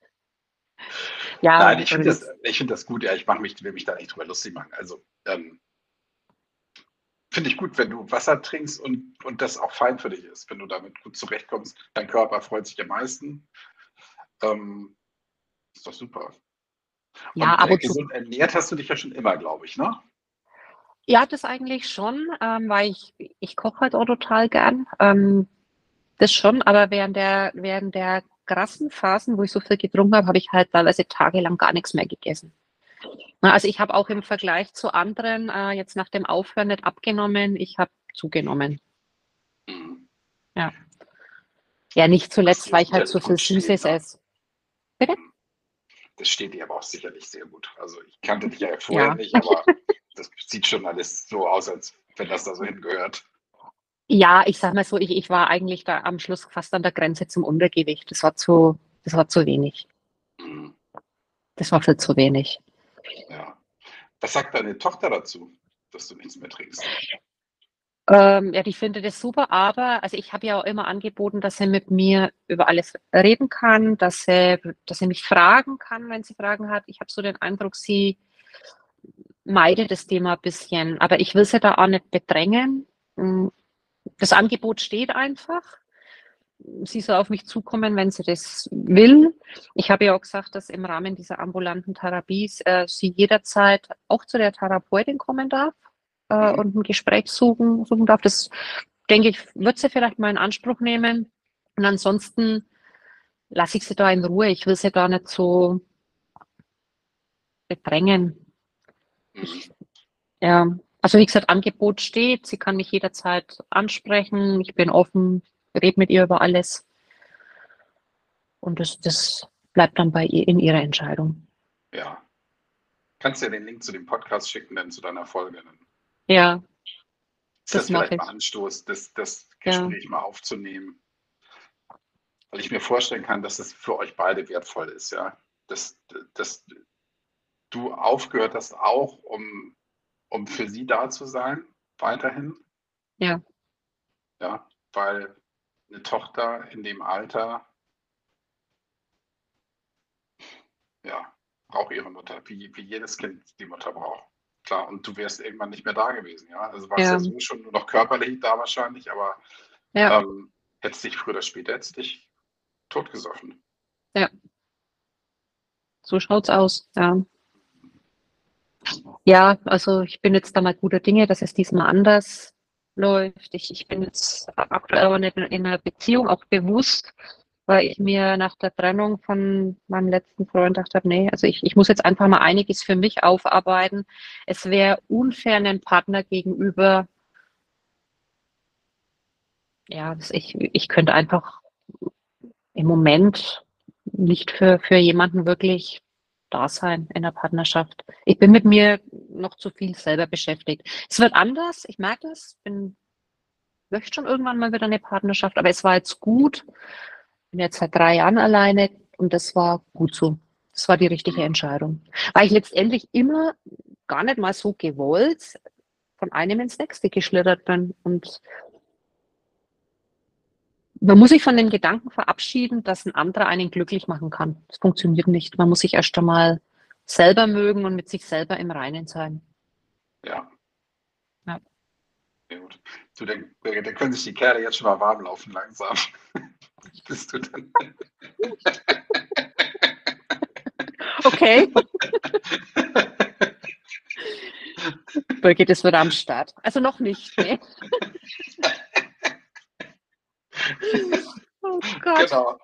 Ja, Nein, ich oder finde das, das, ich finde das gut. Ja, ich mache mich, will mich da nicht drüber lustig machen. Also ähm, finde ich gut, wenn du Wasser trinkst und, und das auch fein für dich ist. Wenn du damit gut zurechtkommst, dein Körper freut sich am meisten. Ähm, ist doch super. ja, Und ab äh, und zu. gesund ernährt hast du dich ja schon immer, glaube ich, ne? Ja, das eigentlich schon, ähm, weil ich, ich koche halt auch total gern. Ähm, das schon, aber während der, während der krassen Phasen, wo ich so viel getrunken habe, habe ich halt teilweise tagelang gar nichts mehr gegessen. Na, also ich habe auch im Vergleich zu anderen äh, jetzt nach dem Aufhören nicht abgenommen, ich habe zugenommen. Mhm. Ja. Ja, nicht Was zuletzt, dir weil ich halt so sicherlich viel gut steht, Süßes ne? esse. Bitte? Mhm. Das steht dir aber auch sicherlich sehr gut. Also ich kannte dich ja vorher Ja. nicht, aber das sieht schon alles so aus, als wenn das da so hingehört. Ja, ich sag mal so, ich, ich war eigentlich da am Schluss fast an der Grenze zum Untergewicht. Das war zu, das war zu wenig. Mhm. Das war viel zu wenig. Ja. Was sagt deine Tochter dazu, dass du nichts mehr trinkst? Ähm, ja, die findet es super, aber also ich habe ja auch immer angeboten, dass sie mit mir über alles reden kann, dass sie, dass sie mich fragen kann, wenn sie Fragen hat. Ich habe so den Eindruck, sie meidet das Thema ein bisschen, aber ich will sie da auch nicht bedrängen. Mm, Das Angebot steht einfach. Sie soll auf mich zukommen, wenn sie das will. Ich habe ja auch gesagt, dass im Rahmen dieser ambulanten Therapie äh, sie jederzeit auch zu der Therapeutin kommen darf äh, Mhm. und ein Gespräch suchen, suchen darf. Das denke ich, wird sie vielleicht mal in Anspruch nehmen. Und ansonsten lasse ich sie da in Ruhe. Ich will sie da nicht so bedrängen. Mhm. Ich, ja, also wie gesagt, Angebot steht. Sie kann mich jederzeit ansprechen. Ich bin offen, rede mit ihr über alles. Und das, das bleibt dann bei ihr in ihrer Entscheidung. Ja, kannst ja den Link zu dem Podcast schicken, dann zu deiner Folge. Dann Ja, ist das das mache vielleicht mal ich. Anstoß, das, das Ja, Gespräch mal aufzunehmen, weil ich mir vorstellen kann, dass es für euch beide wertvoll ist, ja. Dass, dass du aufgehört hast, auch um, um für sie da zu sein, weiterhin, ja, ja, weil eine Tochter in dem Alter, ja, braucht ihre Mutter, wie, wie jedes Kind die Mutter braucht. Klar, und du wärst irgendwann nicht mehr da gewesen, ja. Also warst ja ja, so schon nur noch körperlich da wahrscheinlich, aber ja, ähm, hättest dich früher oder später hättest dich totgesoffen. ja. So schaut's aus. Ja. Ja, also ich bin jetzt da mal guter Dinge, dass es diesmal anders läuft. Ich, ich bin jetzt aktuell aber nicht in einer Beziehung, auch bewusst, weil ich mir nach der Trennung von meinem letzten Freund gedacht habe, nee, also ich, ich muss jetzt einfach mal einiges für mich aufarbeiten. Es wäre unfair einem Partner gegenüber, ja, das- ich, ich könnte einfach im Moment nicht für, für jemanden wirklich da sein in der Partnerschaft. Ich bin mit mir noch zu viel selber beschäftigt. Es wird anders, ich merke das, bin, möchte schon irgendwann mal wieder eine Partnerschaft, aber es war jetzt gut. Bin jetzt seit drei Jahren alleine und das war gut so. Das war die richtige Mhm. Entscheidung. Weil ich letztendlich immer gar nicht mal so gewollt von einem ins nächste geschlittert bin. Und man muss sich von dem Gedanken verabschieden, dass ein anderer einen glücklich machen kann. Das funktioniert nicht. Man muss sich erst einmal selber mögen und mit sich selber im Reinen sein. Ja, Ja. sehr gut. Du, dann, dann können sich die Kerle jetzt schon mal warm laufen langsam. Bist du dann? Okay. Birgit ist wieder am Start. Also noch nicht. Nee. Oh Gott. Genau.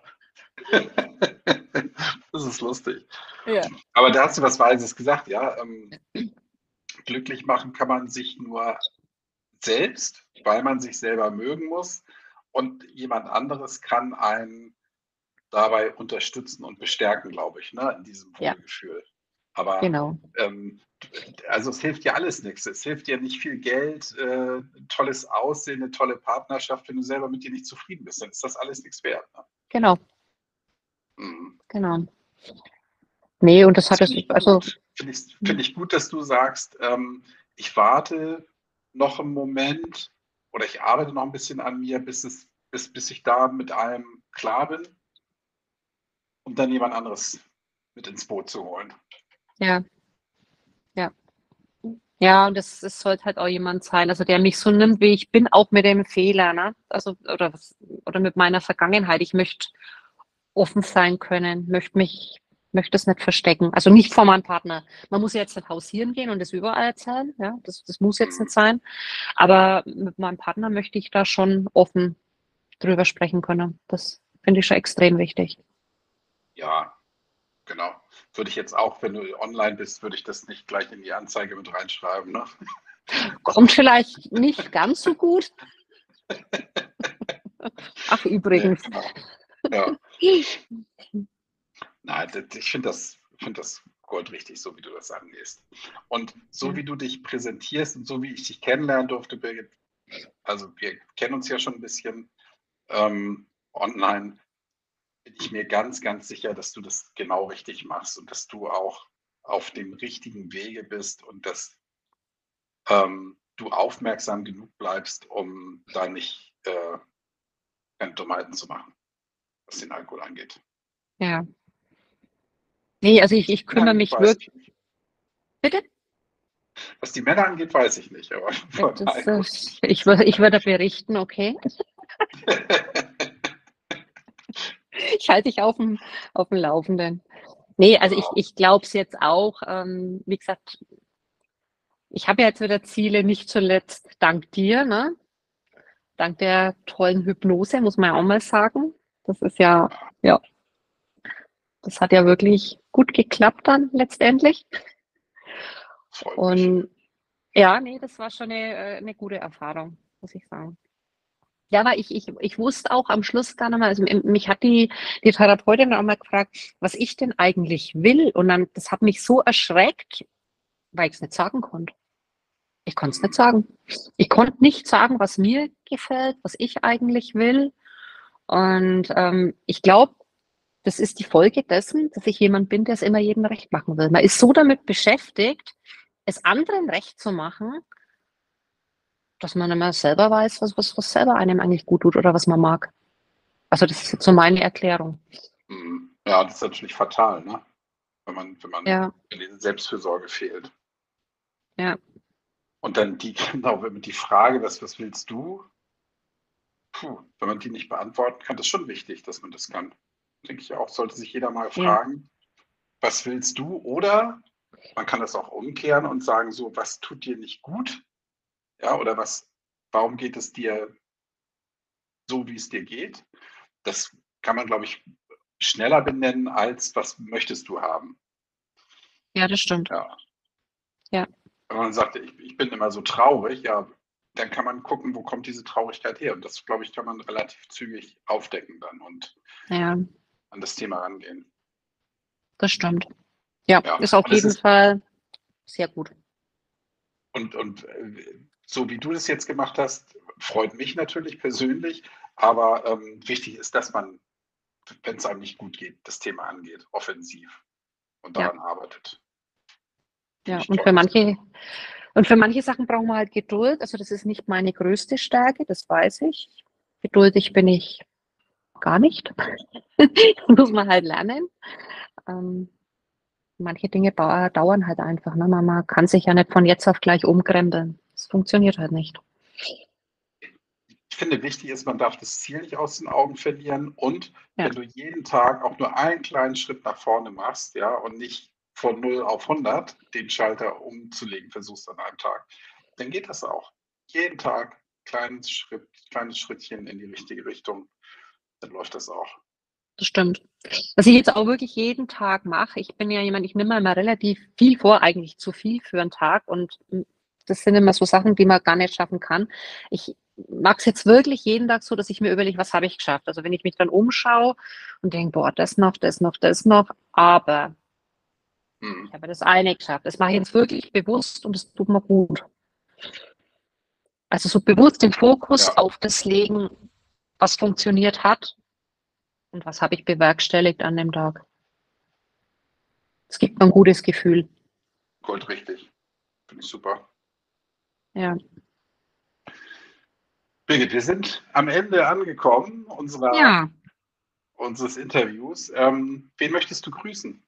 Das ist lustig. Ja. Aber da hast du was Weises gesagt, ja. Ähm, glücklich machen kann man sich nur selbst, weil man sich selber mögen muss. Und jemand anderes kann einen dabei unterstützen und bestärken, glaube ich, ne, in diesem Ja, Wohlgefühl. Aber genau. ähm, also es hilft dir alles nichts. Es hilft dir nicht viel Geld, äh, tolles Aussehen, eine tolle Partnerschaft, wenn du selber mit dir nicht zufrieden bist. Dann ist das alles nichts wert. Ne? Genau, Mhm. genau. Nee, und das Das hat es, finde ich also, gut. Finde ich, finde ich gut, dass du sagst, ähm, ich warte noch einen Moment oder ich arbeite noch ein bisschen an mir, bis, es, bis, bis ich da mit allem klar bin, um dann jemand anderes mit ins Boot zu holen. ja, ja. Ja, und das, das sollte halt auch jemand sein, also der mich so nimmt, wie ich bin, auch mit dem Fehler, ne? Also, oder, was- oder mit meiner Vergangenheit. Ich möchte offen sein können, möchte mich, möchte es nicht verstecken. Also nicht vor meinem Partner. Man muss jetzt nicht hausieren gehen und das überall erzählen, ja? Das, das muss jetzt nicht Mhm. sein. Aber mit meinem Partner möchte ich da schon offen drüber sprechen können. Das finde ich schon extrem wichtig. Ja, genau. Würde ich jetzt auch, wenn du online bist, würde ich das nicht gleich in die Anzeige mit reinschreiben. Ne? Kommt vielleicht nicht ganz so gut. Ach, Nee, übrigens. genau. Ja. Nein, das, ich finde das, find das goldrichtig, so wie du das angehst. Und so Ja, wie du dich präsentierst und so wie ich dich kennenlernen durfte, Birgit, also wir kennen uns ja schon ein bisschen ähm, online, bin ich mir ganz, ganz sicher, dass du das genau richtig machst und dass du auch auf dem richtigen Wege bist und dass ähm, du aufmerksam genug bleibst, um da nicht äh, keine Dummheiten zu machen, was den Alkohol angeht. ja. Nee, also ich, ich Männer kümmere angeht, mich weiß wirklich. ich nicht. Bitte? Was die Männer angeht, weiß ich nicht, aber von Das, Alkohol bin das, ich mir ich, wür- ich sicher. würde berichten, okay. Ich halte dich auf dem, auf dem Laufenden. Nee, also ich, Genau. ich glaube es jetzt auch. Ähm, wie gesagt, ich habe ja jetzt wieder Ziele, nicht zuletzt dank dir, ne? Dank der tollen Hypnose, muss man ja auch mal sagen. Das ist ja, ja, das hat ja wirklich gut geklappt dann letztendlich. Freut mich. Und ja, nee, das war schon eine, äh, eine gute Erfahrung, muss ich sagen. Ja, aber ich, ich, ich wusste auch am Schluss gar nicht mehr, also m- mich hat die, die Therapeutin auch mal gefragt, was ich denn eigentlich will. Und dann, das hat mich so erschreckt, weil ich es nicht sagen konnte. Ich konnte es nicht sagen. Ich konnte nicht sagen, was mir gefällt, was ich eigentlich will. Und ähm, ich glaube, das ist die Folge dessen, dass ich jemand bin, der es immer jedem recht machen will. Man ist so damit beschäftigt, es anderen recht zu machen, dass man immer selber weiß, was, was, was selber einem eigentlich gut tut oder was man mag. Also das ist jetzt so meine Erklärung. Ja, das ist natürlich fatal, ne? Wenn man, wenn man Ja. wenn diese Selbstfürsorge fehlt. Ja. Und dann die, genau, wenn man die Frage, was, was willst du? Puh, wenn man die nicht beantworten kann, das ist schon wichtig, dass man das kann. Denke ich auch, sollte sich jeder mal fragen, ja. Was willst du? Oder man kann das auch umkehren und sagen, so, was tut dir nicht gut? Ja, oder was, warum geht es dir so, wie es dir geht? Das kann man, glaube ich, schneller benennen, als was möchtest du haben. Ja, das stimmt. Ja. Ja. Wenn man sagt, ich, ich bin immer so traurig, ja, dann kann man gucken, wo kommt diese Traurigkeit her. Und das, glaube ich, kann man relativ zügig aufdecken dann und ja. an das Thema rangehen. Das stimmt. Ja, ja. ist auf jeden ist, Fall sehr gut. Und, und so wie du das jetzt gemacht hast, freut mich natürlich persönlich, aber ähm, wichtig ist, dass man, wenn es einem nicht gut geht, das Thema angeht, offensiv und daran ja. arbeitet. Ja, und für manche und für manche Sachen brauchen wir halt Geduld. Also das ist nicht meine größte Stärke, das weiß ich. Geduldig bin ich gar nicht. Muss man halt lernen. Ähm, manche Dinge dauern halt einfach. Ne? Man, man kann sich ja nicht von jetzt auf gleich umkrempeln. Das funktioniert halt nicht. Ich finde, wichtig ist, man darf das Ziel nicht aus den Augen verlieren. Und ja. wenn du jeden Tag auch nur einen kleinen Schritt nach vorne machst, ja, und nicht von null auf hundert den Schalter umzulegen versuchst an einem Tag, dann geht das auch. Jeden Tag kleines Schritt, kleines Schrittchen in die richtige Richtung, dann läuft das auch. Das stimmt. Was ich jetzt auch wirklich jeden Tag mache, ich bin ja jemand, ich nehme immer relativ viel vor, eigentlich zu viel für einen Tag, und das sind immer so Sachen, die man gar nicht schaffen kann. Ich mag es jetzt wirklich jeden Tag so, dass ich mir überlege, was habe ich geschafft. Also wenn ich mich dann umschaue und denke, boah, das noch, das noch, das noch, aber hm. ich habe das eine geschafft. Das mache ich jetzt wirklich bewusst und das tut mir gut. Also so bewusst den Fokus ja. auf das legen, was funktioniert hat. Und was habe ich bewerkstelligt an dem Tag? Es gibt mir ein gutes Gefühl. Gold richtig. Finde ich super. Ja. Birgit, wir sind am Ende angekommen unserer, ja. unseres Interviews. Ähm, wen möchtest du grüßen?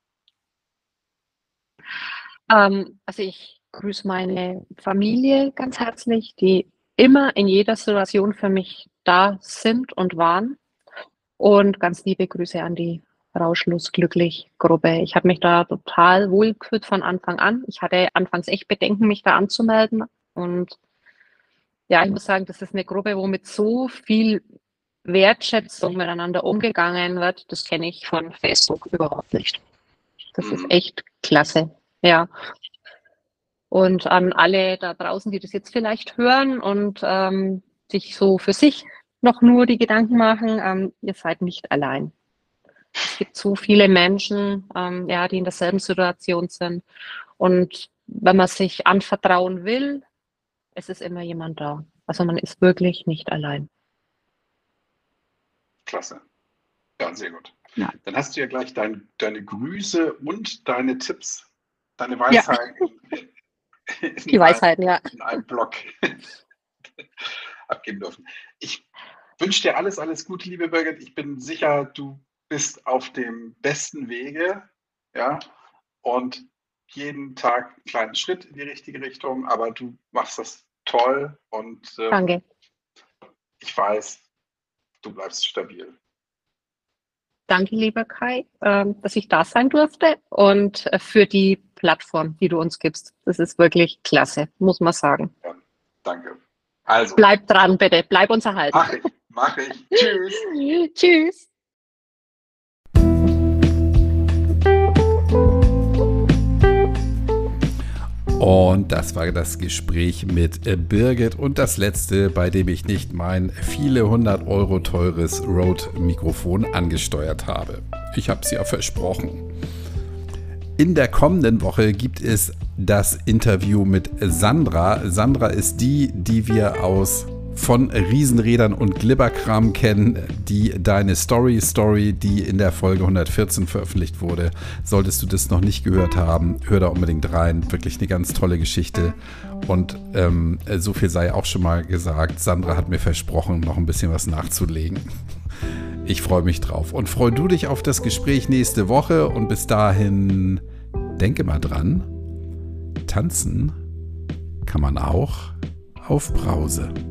Ähm, also ich grüße meine Familie ganz herzlich, die immer in jeder Situation für mich da sind und waren. Und ganz liebe Grüße an die Rauschlos glücklich Gruppe. Ich habe mich da total wohl gefühlt von Anfang an. Ich hatte anfangs echt Bedenken, mich da anzumelden. Und ja, ich muss sagen, das ist eine Gruppe, wo mit so viel Wertschätzung miteinander umgegangen wird. Das kenne ich von Facebook überhaupt nicht. Das mhm. ist echt klasse. Ja. Und an alle da draußen, die das jetzt vielleicht hören und ähm, sich so für sich noch nur die Gedanken machen, ähm, ihr seid nicht allein. Es gibt so viele Menschen, ähm, ja, die in derselben Situation sind. Und wenn man sich anvertrauen will, es ist immer jemand da. Also man ist wirklich nicht allein. Klasse. Ja, sehr gut. Ja. Dann hast du ja gleich dein, deine Grüße und deine Tipps, deine Weisheiten. Ja. Die Weisheiten, ja. In einem Blog abgeben dürfen. Ich wünsche dir alles, alles Gute, liebe Birgit. Ich bin sicher, du bist auf dem besten Wege, ja, und jeden Tag einen kleinen Schritt in die richtige Richtung, aber du machst das toll und ähm, danke. Ich weiß, du bleibst stabil. Danke, lieber Kai, dass ich da sein durfte und für die Plattform, die du uns gibst. Das ist wirklich klasse, muss man sagen. Ja, danke. Also. Bleib dran, bitte. Bleib uns erhalten. Mach ich, mach ich. Tschüss. Tschüss. Und das war das Gespräch mit Birgit und das letzte, bei dem ich nicht mein viele hundert Euro teures Rode-Mikrofon angesteuert habe. Ich habe es ja versprochen. In der kommenden Woche gibt es das Interview mit Sandra. Sandra ist die, die wir aus von Riesenrädern und Glibberkram kennen, die Deine Story Story, die in der Folge hundertvierzehn veröffentlicht wurde. Solltest du das noch nicht gehört haben, hör da unbedingt rein. Wirklich eine ganz tolle Geschichte. Und ähm, so viel sei auch schon mal gesagt. Sandra hat mir versprochen, noch ein bisschen was nachzulegen. Ich freue mich drauf. Und freu du dich auf das Gespräch nächste Woche. Und bis dahin, denke mal dran, tanzen kann man auch auf Brause.